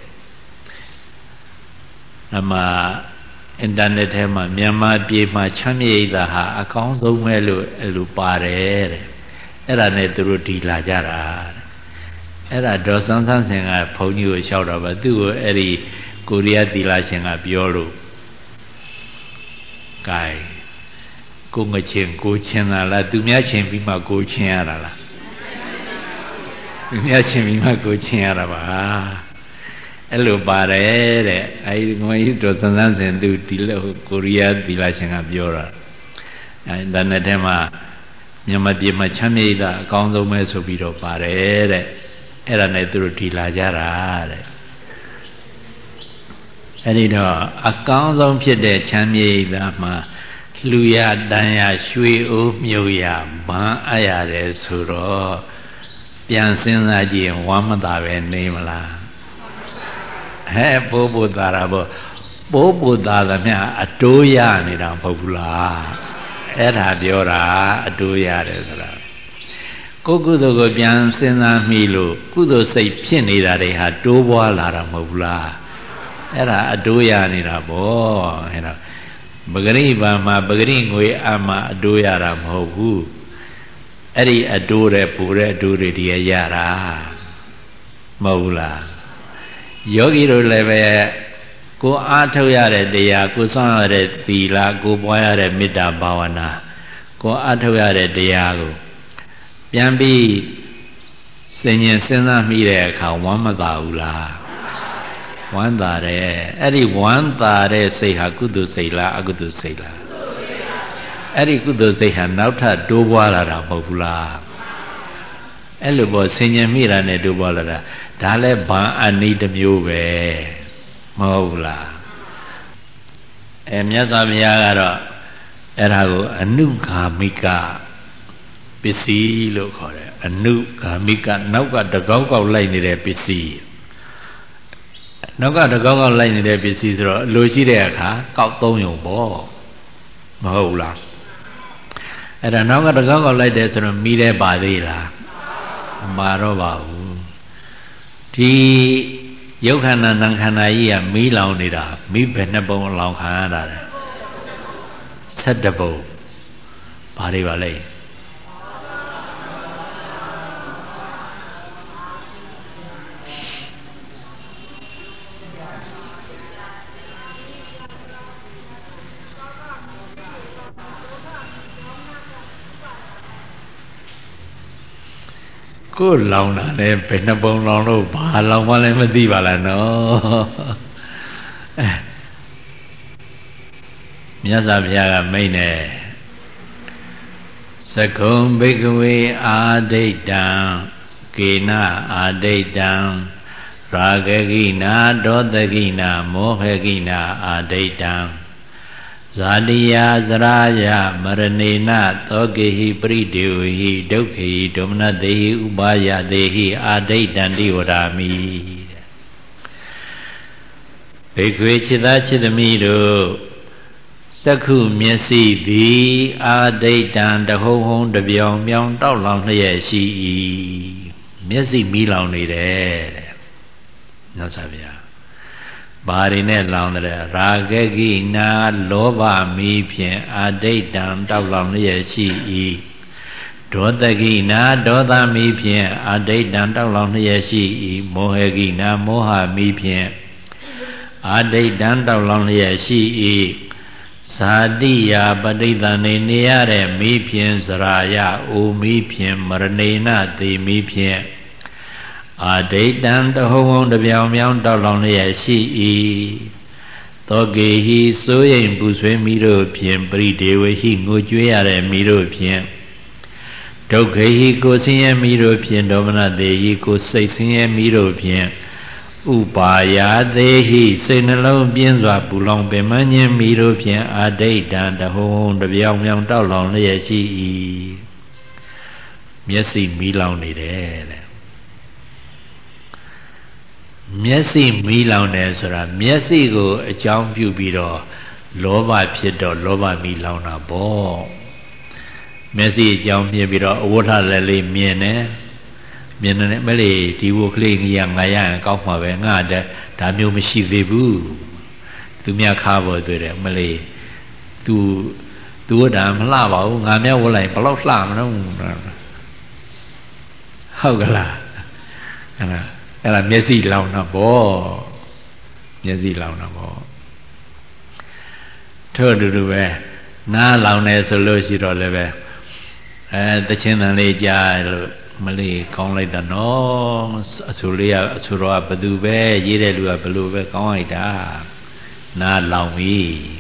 တဲ့အမှအင်တာနက်ထဲမှာမြန်မာပြည်မှာချမ်းမြေ့တာဟာအကောင်းဆုံးပဲလို့အဲ့လိုပါတယ်တဲ့အဲ့ဒါနဲ့သူတို့ဒီလာကြတာအဲ့ဒါဒေါ်စန်းစန်းစင်ကဘုန်းကြီးကိုလျှောက်တော့ပါသူ့ကိုအဲ့ဒီကိုရီးယားသီလရှင်ကပြောလို့ gain ကိုငချင်းကိုချင်းလာလားသူများချင်းပြီးမှကိုချင်းရတာလားသူများချင်းပြီးမှကိုချင်းရတာပါအဲ့လိုပါတယ်တဲ့အဲဒီငွေတော်စန်းစန်းစင်သူဒီလိုကိုရီးယားသီလရှင်ကပြောတာအဲဒါနဲ့တည်းမှာမြန်မာပြည်မှာချမ်းမြေ့တာအကောင်းဆုံးပဲဆိုပြီးတော့ပါတယ်တဲ့အဲ့ဒါနဲ့သူတို့ဒီလာကြတာတဲ့အဲ့ဒီတော့အကောင်းဆုံးဖြစ်တဲ့ချမ်းမြေ့တာမှာလူရတန်ရရွှေအိုးမြုပ်ရမန်းအပ်ရတယ်ဆိုတော့ပြန်စဉ်းစားကြည့်ရင်ဝမ်းမသာပဲနေမလားဟဲ့ပိုးပိုးသာတာပေါ့ပိုးပိုးသာသမျှအတိုးရနေတာမဟုတ်ဘူးလားအဲ့ဒါပြောတာအတိုးရတယ်ဆိုတာကိုကုသိုလ်ကိုပြန်စဉ်းစားမိလို့ကုသိုလ်စိတ်ဖြစ်နေတာတွေဟာတိုးပွားလာတာမဟုတ်ဘူးလားအဲ့ဒါအတိုးရနေတာပေါ့အဲ့တော့ပဂရိပါမှာပဂရိငွေအမှအတိုးရတာမဟုတ်ဘူးအဲ့ဒီအတိုးတဲ့ပူတဲ့အတိုးတွေဒီရတာမဟုတ်ဘူးလားယောဂီတို့လည်းပဲကိုအားထုတ်ရတဲ့တရားကိုစောင့်ရတဲ့သီလကိုပွားရတဲ့မေတ္တာဘာဝနာကိုအားထုတ်ရတဲ့တရားကိုပြန်ပြီးစဉ်းကျင်စဉ်းစားမိတဲ့အခါဝမ်းမသာဘူးလားဝမ်းသာတယ်အဲ့ဒီဝမ်းသာတဲ့စိတ်ဟာကုသိုလ်စိတ်လားအကုသိုလ်စိတ်လားအဲ့ဒီကုသိုလ်စိတ်ဟာနောက်ထပ်တိုးပွားလာတာမဟုတ်ဘူးလားအဲ့လိုပေါ့ဆင်ញင်မိတာနဲ့တိုးပွားလာတာဒါလည်းဘာအနိတစ်မျိုးပဲမဟုတ်ဘူးလားအဲမြတ်စွာဘုရားကတော့အဲ့ဒါကိုအနုဂါမိကပစ္စည်းလို့ခေါ်တယ်အနုဂါမိကနောက်ကတကောက်ကောက်လိုက်နေတဲ့ပစ္စည်းနောက်ကတကောက်ကောက်လိုက်နေတဲ့ပစ္စည်းဆိုတော့လိုရှိတဲ့အခါကောက်သုံးရုံပေါ့မဟုတ်ဘူးလားအဲ့ဒါနောက်ကတကောက်ကောက်လိုက်တယ်ဆိုတော့မိတဲ့ပါသေးလားမပါတော့ပါဘူးဒီယုတ်ခန္ဓာနံခန္ဓာကြီးကမီးလောင်နေတာမီးဘယ်နှပုံလောင်ခံရတာလဲဆယ်တပုံဘာတွေပါလဲကိုလောင်တာလည်းဘယ်နှပုံလောင်လို့ဘာလောင်မှလည်းမသိပါလားနော်အဲမြတ်စွာဘုရားကမိန့်တယ်သကုံဘိကဝေအာဒိဋ္ဌံကေနအာဒိဋ္ဌံရာဂကိနာဒေါသကိနာမောဟကိနာအာဒိဋ္ဌံဇာတိယဇရာယမရဏေနသောကေဟိပရိဒေဝဟိဒုက္ခေဟိဒုမနတေဟိဥပါယတေဟိအာဒိဋ္ဌံတိဝရာမိဘေခွေจิตသားจิตသမီးတို့စက္ခုမျက်စိသည်အာဒိဋ္ဌံတဟုံဟုံတပြောင်ပြောင်တောက်လောင်လျက်ရှိ၏မျက်စိမီးလောင်နေတယ်တဲ့မြတ်စွာဘုရားဘာတွေနဲ့လောင်တယ်ရာဂကိနာလောဘမီးဖြင့်အာဒိဋ္ဌံတောက်လောင်လျက်ရှိ၏ဒေါသကိနာဒေါသမီးဖြင့်အာဒိဋ္ဌံတောက်လောင်လျက်ရှိ၏မောဟကိနာမောဟမီးဖြင့်အာဒိဋ္ဌံတောက်လောင်လျက်ရှိ၏ဇာတိယပဋိသန္ဓေနေရတဲ့မီးဖြင့်ဇရာယအိုမီးဖြင့်မရဏေနသေမီးဖြင့်အာဒိဋ္ဌံတဟုံဟုံတပြောင်ပြောင်တောက်လောင်လျက်ရှိ၏သောကေဟိစိုးရိမ်ပူဆွေးမိတို့ဖြင့်ပရိဒေဝဟိငိုကြွေးရတဲ့မိတို့ဖြင့်ဒုက္ခေဟိကိုဆင်းရဲမိတို့ဖြင့်ဒေါမနတေဟိကိုစိတ်ဆင်းရဲမိတို့ဖြင့်ဥပါယတေဟိစိတ်နှလုံးပြင်းစွာပူလောင်ပင်မညင်းမိတို့ဖြင့်အာဒိဋ္ဌံတဟုံဟုံတပြောင်ပြောင်တောက်လောင်လျက်ရှိ၏မျက်စိမီးလောင်နေတယ်တဲ့မျက်စိမီးလောင်တယ်ဆိုတာမျက်စိကိုအကြောင်းပြုပြီးတော့လောဘဖြစ်တော့လောဘမီးလောင်တာပေါ့မျက်စိအကြောင်းမြင်ပြီးတော့အဝဋ္ဌလည်းလေးမြင်တယ်မြင်တယ်မလေးဒီဝကလေးကြီးကငါရရင်ကောက်မှာပဲငါဒါမျိုးမရှိသေးဘူးသူများခါပေါ်တွေ့တယ်မလေး तू तू ဒါမလှပါဘူးငါများဝတ်လိုက်ဘလောက်လှမလို့ဟုတ်ကလားအဲ့ဒါအဲ့ဒါမျက်စိလောင်တာပေါ့မျက်စိလောင်တာပေါ့ထို့အတူတူပဲနားလောင်နေဆိုလို့ရှိတော့လည်းပဲအဲတချင်းတန်လေးကြားလို့မလေးကောင်းလိုက်တာနော်အဆူလေးကအဆူတော့ဘသူပဲရေးတဲ့လူကဘလို့ပဲကောင်းလိုက်တာနားလောင်ပြီ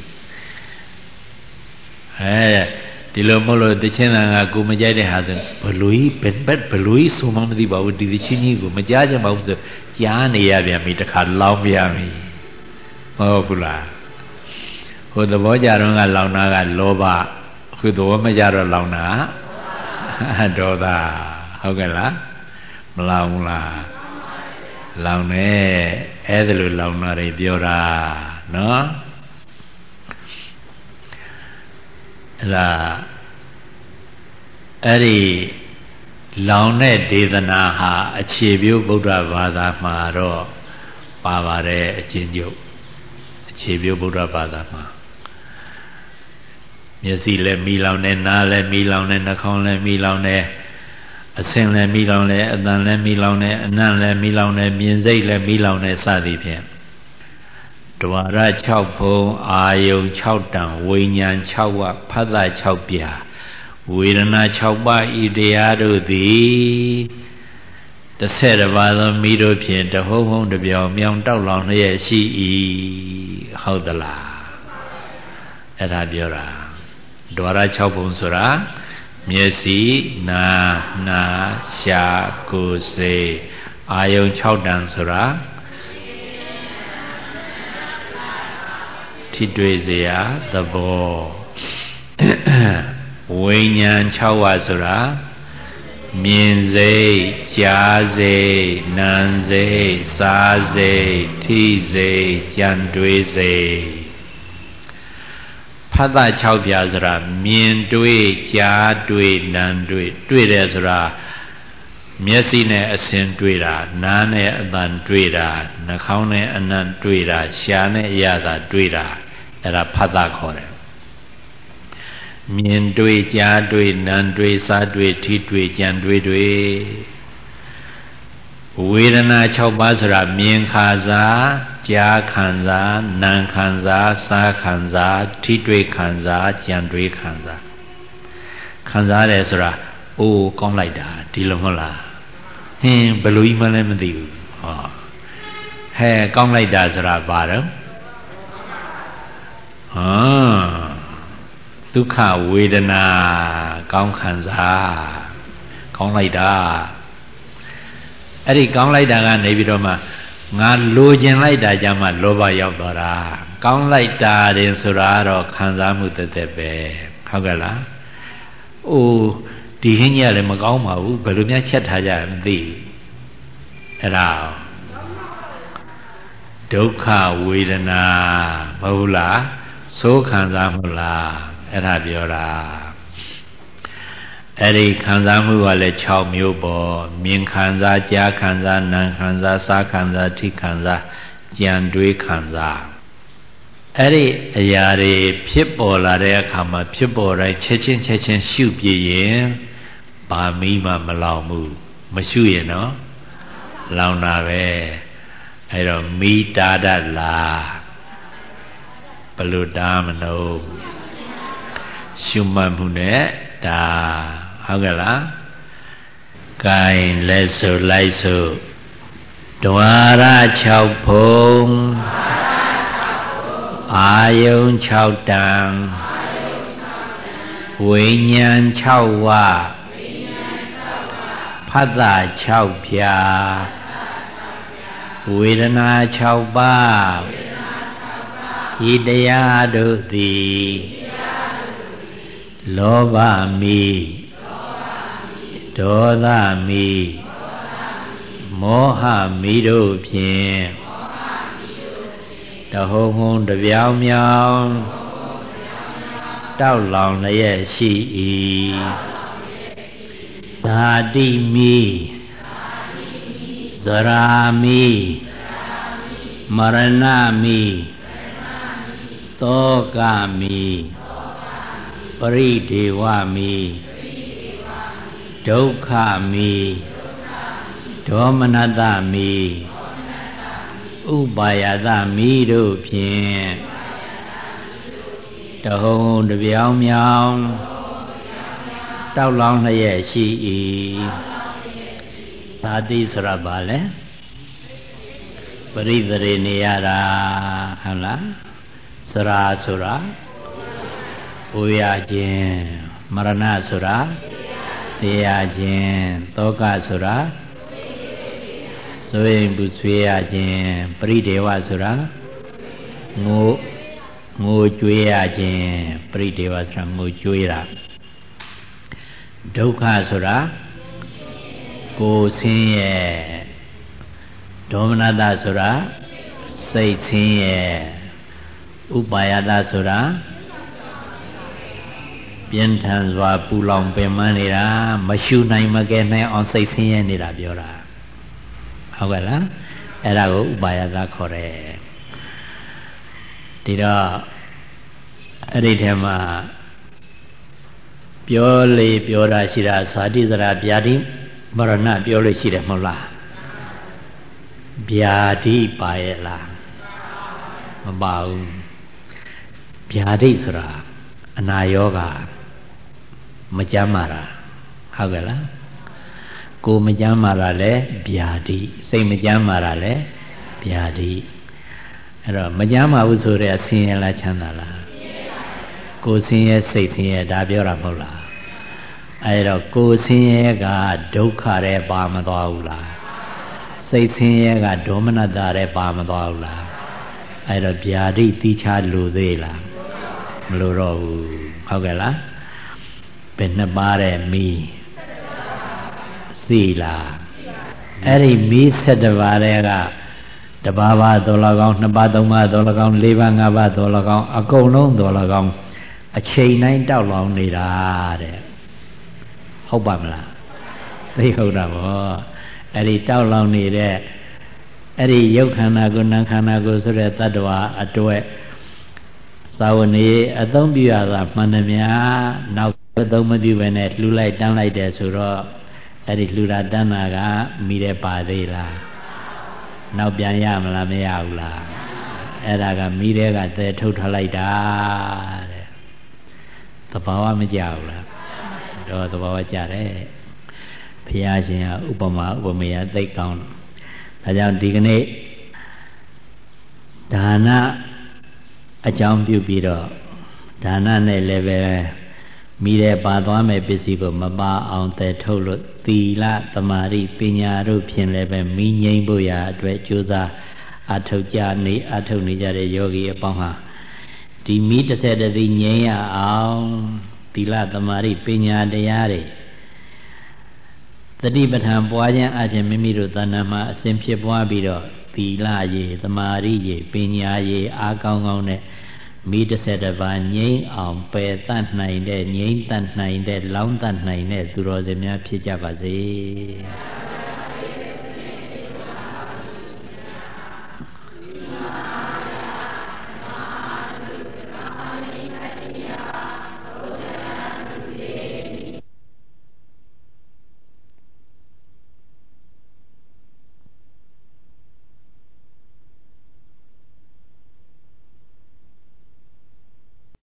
အဲဒီလိုမဟုတ်လို့တချင်းတန်ကကိုမကြိုက်တဲ့ဟာဆိုဘလူကြီးဘယ်ဘက်ဘလူကြီးဆိုမှမသိပါဘူးဒီတချင်းကြီးကိုမကြားချင်ပါဘူးဆိုကြားနေရပြန်ပြီတခါလောင်ပြန်ပြီဟုတ်ဘူးလားဟိုသဘောကြတော့ကလောင်တာကလောဘခုသဘောမကြတော့လောင်တာဒေါသဟုတ်ကဲ့လားမလောင်ဘူးလားလောင်နေအဲ့ဒါလိုလောင်တာတွေပြောတာနော်အဲ့ဒါအဲ့ဒီလောင်တဲ့ဒေသနာဟာအခြေပြုဗုဒ္ဓဘာသာမှာတော့ပါပါတယ်အချင်းချုပ်အခြေပြုဗုဒ္ဓဘာသာမှာမျက်စိလည်းမီးလောင်တယ်နားလည်းမီးလောင်တယ်နှာခေါင်းလည်းမီးလောင်တယ်အဆင်လည်းမီးလောင်တယ်အသံလည်းမီးလောင်တယ်အနံ့လည်းမီးလောင်တယ်မြင်စိတ်လည်းမီးလောင်တယ်စသည်ဖြင့်ဒွါရ၆ဘုံအာယုံ၆တန်ဝိညာဉ်၆ဝဖတ်တာ၆ပြာဝေဒနာ၆ပါးဤတရားတို့သည်တစ်ဆက်တစ်ပါးသောမိတို့ဖြင့်တဟုံးဟုံးတစ်ပြောင်မြောင်တောက်လောင်လျက်ရှိ၏ဟုတ်သလားအဲ့ဒါပြောတာဒွါရ၆ဘုံဆိုတာမျက်စိနာနာရှာကိုယ်စိတ်အာယုံ၆တန်ဆိုတာထိတွေ့စရာသဘောဝိညာဉ်၆ဝါဆိုတာမြင်စိတ်ကြားစိတ်နာမ်စိတ်စားစိတ်ထိစိတ်ကြံတွေးစိတ်ဖတ်တာ၆ပြာဆိုတာမြင်တွေ့ကြားတွေ့နာမ်တွေ့တွေ့တယ်ဆိုတာမျက်စိနဲ့အဆင်တွေ့တာနားနဲ့အသံတွေ့တာနှာခေါင်းနဲ့အနံ့တွေ့တာရှားနဲ့အရသာတွေ့တာအဲ့ဒါဖတ်တာခေါ်တယ်မြင်တွေ့ကြားတွေ့နာမ်တွေ့စားတွေ့ထိတွေ့ကြံတွေ့တွေ့ဝေဒနာ၆ပါးဆိုတာမြင်ခါစားကြားခံစားနာမ်ခံစားစားခံစားထိတွေ့ခံစားကြံတွေ့ခံစားခံစားတယ်ဆိုတာအိုးကောင်းလိုက်တာဒီလိုမဟုတ်လားဟင်းဘယ်လိုကြီးမှလည်းမသိဘူးဟောဟဲကောင်းလိုက်တာဆိုတာဘာတော့ဟာဒုက္ခဝေဒနာကောင်းခံစားကောင်းလိုက်တာအဲ့ဒီကောင်းလိုက်တာကနေပြီးတော့မှငါလိုချင်လိုက်တာကြမှာလောဘရောက်သွားတာကောင်းလိုက်တာတင်ဆိုတာတော့ခံစားမှုတသက်ပဲဟုတ်ကဲ့လားအိုးဒီဟင်းကြီးကလည်းမကောင်းပါဘူးဘယ်လိုများချက်ထားကြမသိဘူးအဲ့ဒါဒုက္ခဝေဒနာမဟုတ်လားဆိုးခံစားမှုလားအဲ့ဒါပြောတာအဲ့ဒီခံစားမှုကလည်း၆မျိုးပေါ့မြင်ခံစားကြားခံစားနာမ်ခံစားစားခံစားထိခံစားကြံတွေးခံစားအဲ့ဒီအရာတွေဖြစ်ပေါ်လာတဲ့အခါမှာဖြစ်ပေါ်တိုင်းချက်ချင်းချက်ချင်းရှုပြရင်ဘာမီးမှမလောင်ဘူးမရှုရင်တော့လောင်တာပဲအဲ့တော့မီးတားတတ်လားဘယ်လိုတားမလို့ရှုမှတ်မှုနဲ့ဒါဟုတ်ကဲ့လားကဲလက်ဆိုလိုက်ဆိုဒွါရ၆ဘုံအာယုံ၆တန်ဝိညာဉ်၆ဝဖတ်တာ၆ဖြာဝေဒနာ၆ပါးဤတရားတို့သည်လောဘမီဒေါသမီမောဟမီတို့ဖြင့်တဟုံဟုံတပြောင်မြောင်တောက်လောင်လျက်ရှိ၏ဓာတိမီဇရာမီမရဏမီသောကမီပရိဒေဝမီဒုက္ခမီဒေါမနတမီဥပါယသမီတို့ဖြင့်တဟုံတပြောင်မြောင်တောက်လောင်းလျက်ရှိ၏သာတိဆိုတာဘာလဲပရိသေရနေရတာဟုတ်လားစရာဆိုတာအိုရခြင်းမရဏဆိုတာသေရခြင်းတောကဆိုတာဆိုရင်ဘူးဆွေးရခြင်းပရိဒေဝဆိုတာငိုငိုကြွေးရခြင်းပရိဒေဝဆိုတာငိုကြွေးတာဒုက္ခဆိုတာကိုယ်ဆင်းရဲဒေါမနတဆိုတာစိတ်ဆင်းရဲဥပါယတဆိုတာပြင်းထန်စွာပူလောင်ပင်ပန်းနေတာမရှုနိုင်မကယ်နိုင်အောင်စိတ်ဆင်းရဲနေတာပြောတာဟုတ်ကဲ့လားအဲ့ဒါကိုဥပါယတခေါ်တယ်ဒီတော့အဲ့ဒီထဲမှာပြောလေပြောတာရှိတာသာတိစရာဗျာတိမရဏပြောလို့ရှိတယ်မဟုတ်လားဗျာတိပါရဲ့လားမပါဘူးဗျာတိဆိုတာအနာယောဂမကြမ်းမာတာဟုတ်ကဲ့လားကိုမကြမ်းမာတာလဲဗျာတိစိတ်မကြမ်းမာတာလဲဗျာတိအဲ့တော့မကြမ်းမာဘူးဆိုတဲ့အဆင်းရဲလားချမ်းသာလားကိုဆင်းရဲစိတ်ဆင်းရဲဒါပြောတာမဟုတ်လားအဲ့တော့ကိုဆင်းရဲကဒုက္ခတဲ့ပါမသွားဘူးလားစိတ်ဆင်းရဲကဒေါမနတတဲ့ပါမသွားဘူးလားအဲ့တော့ဗျာတိတိချလို့သေးလားမလို့တော့ဘူးဟုတ်ကဲ့လားဘယ်နှစ်ပါးတဲ့မီးစီလားအဲ့ဒီမီးဆက်တပါးတဲ့ကတပါးပါတော်လကောင်းနှစ်ပါးသုံးပါးတော်လကောင်းလေးပါးငါးပါးတော်လကောင်းအကုန်လုံးတော်လကောင်းအချိန်တိုင်းတောက်လောင်နေတာတဲ့ဟုတ်ပါမလားသိဟုတ်တာဗောအဲ့ဒီတောက်လောင်နေတဲ့အဲ့ဒီယုတ်ခန္ဓာကိုနာမ်ခန္ဓာကိုဆိုတဲ့တ attva အတွက်သာဝနေအသုံးပြုရတာမှန်တယ်များနောက်အသုံးမပြုဘဲနဲ့လှူလိုက်တန်းလိုက်တယ်ဆိုတော့အဲ့ဒီလှူတာတန်းတာကမိတဲ့ပါသေးလားနောက်ပြန်ရမလားမရဘူးလားအဲ့ဒါကမိတဲ့ကသဲထုတ်ထားလိုက်တာတဲ့သဘာဝမကြောက်လားတော့သဘာဝကြတယ်ဘုရားရှင်ကဥပမာဥပမေယသိကောင်းဒါကြောင့်ဒီကနေ့ဒါနအကြောင်းပြုပြီးတော့ဒါနနဲ့လည်းပဲမိတဲ့ပါသွားမဲ့ပစ္စည်းကိုမပါအောင်သဲထုတ်လို့သီလသမာဓိပညာတို့ဖြင့်လည်းပဲမိငိမ့်ဖို့ရာအတွက်ကြိုးစားအထောက်ကြနေအထောက်နေကြတဲ့ယောဂီအပေါင်းဟာဒီမိတစ်ဆက်တည်းငြိမ်းရအောင်သီလသမာဓိပညာတရားတွေတတိပဋ္ဌာန်ပွားခြင်းအပြင်မိမိတို့သဏ္ဍာန်မှာအစဉ်ဖြစ်ပွားပြီးတော့သီလရေသမာဓိရေပညာရေအားကောင်းကောင်းနဲ့မိတစ်ဆက်တစ်ပါးငြိမ်းအောင်ပယ်တတ်နိုင်တဲ့ငြိမ်းတတ်နိုင်တဲ့လောင်းတတ်နိုင်တဲ့သူတော်စင်များဖြစ်ကြပါစေ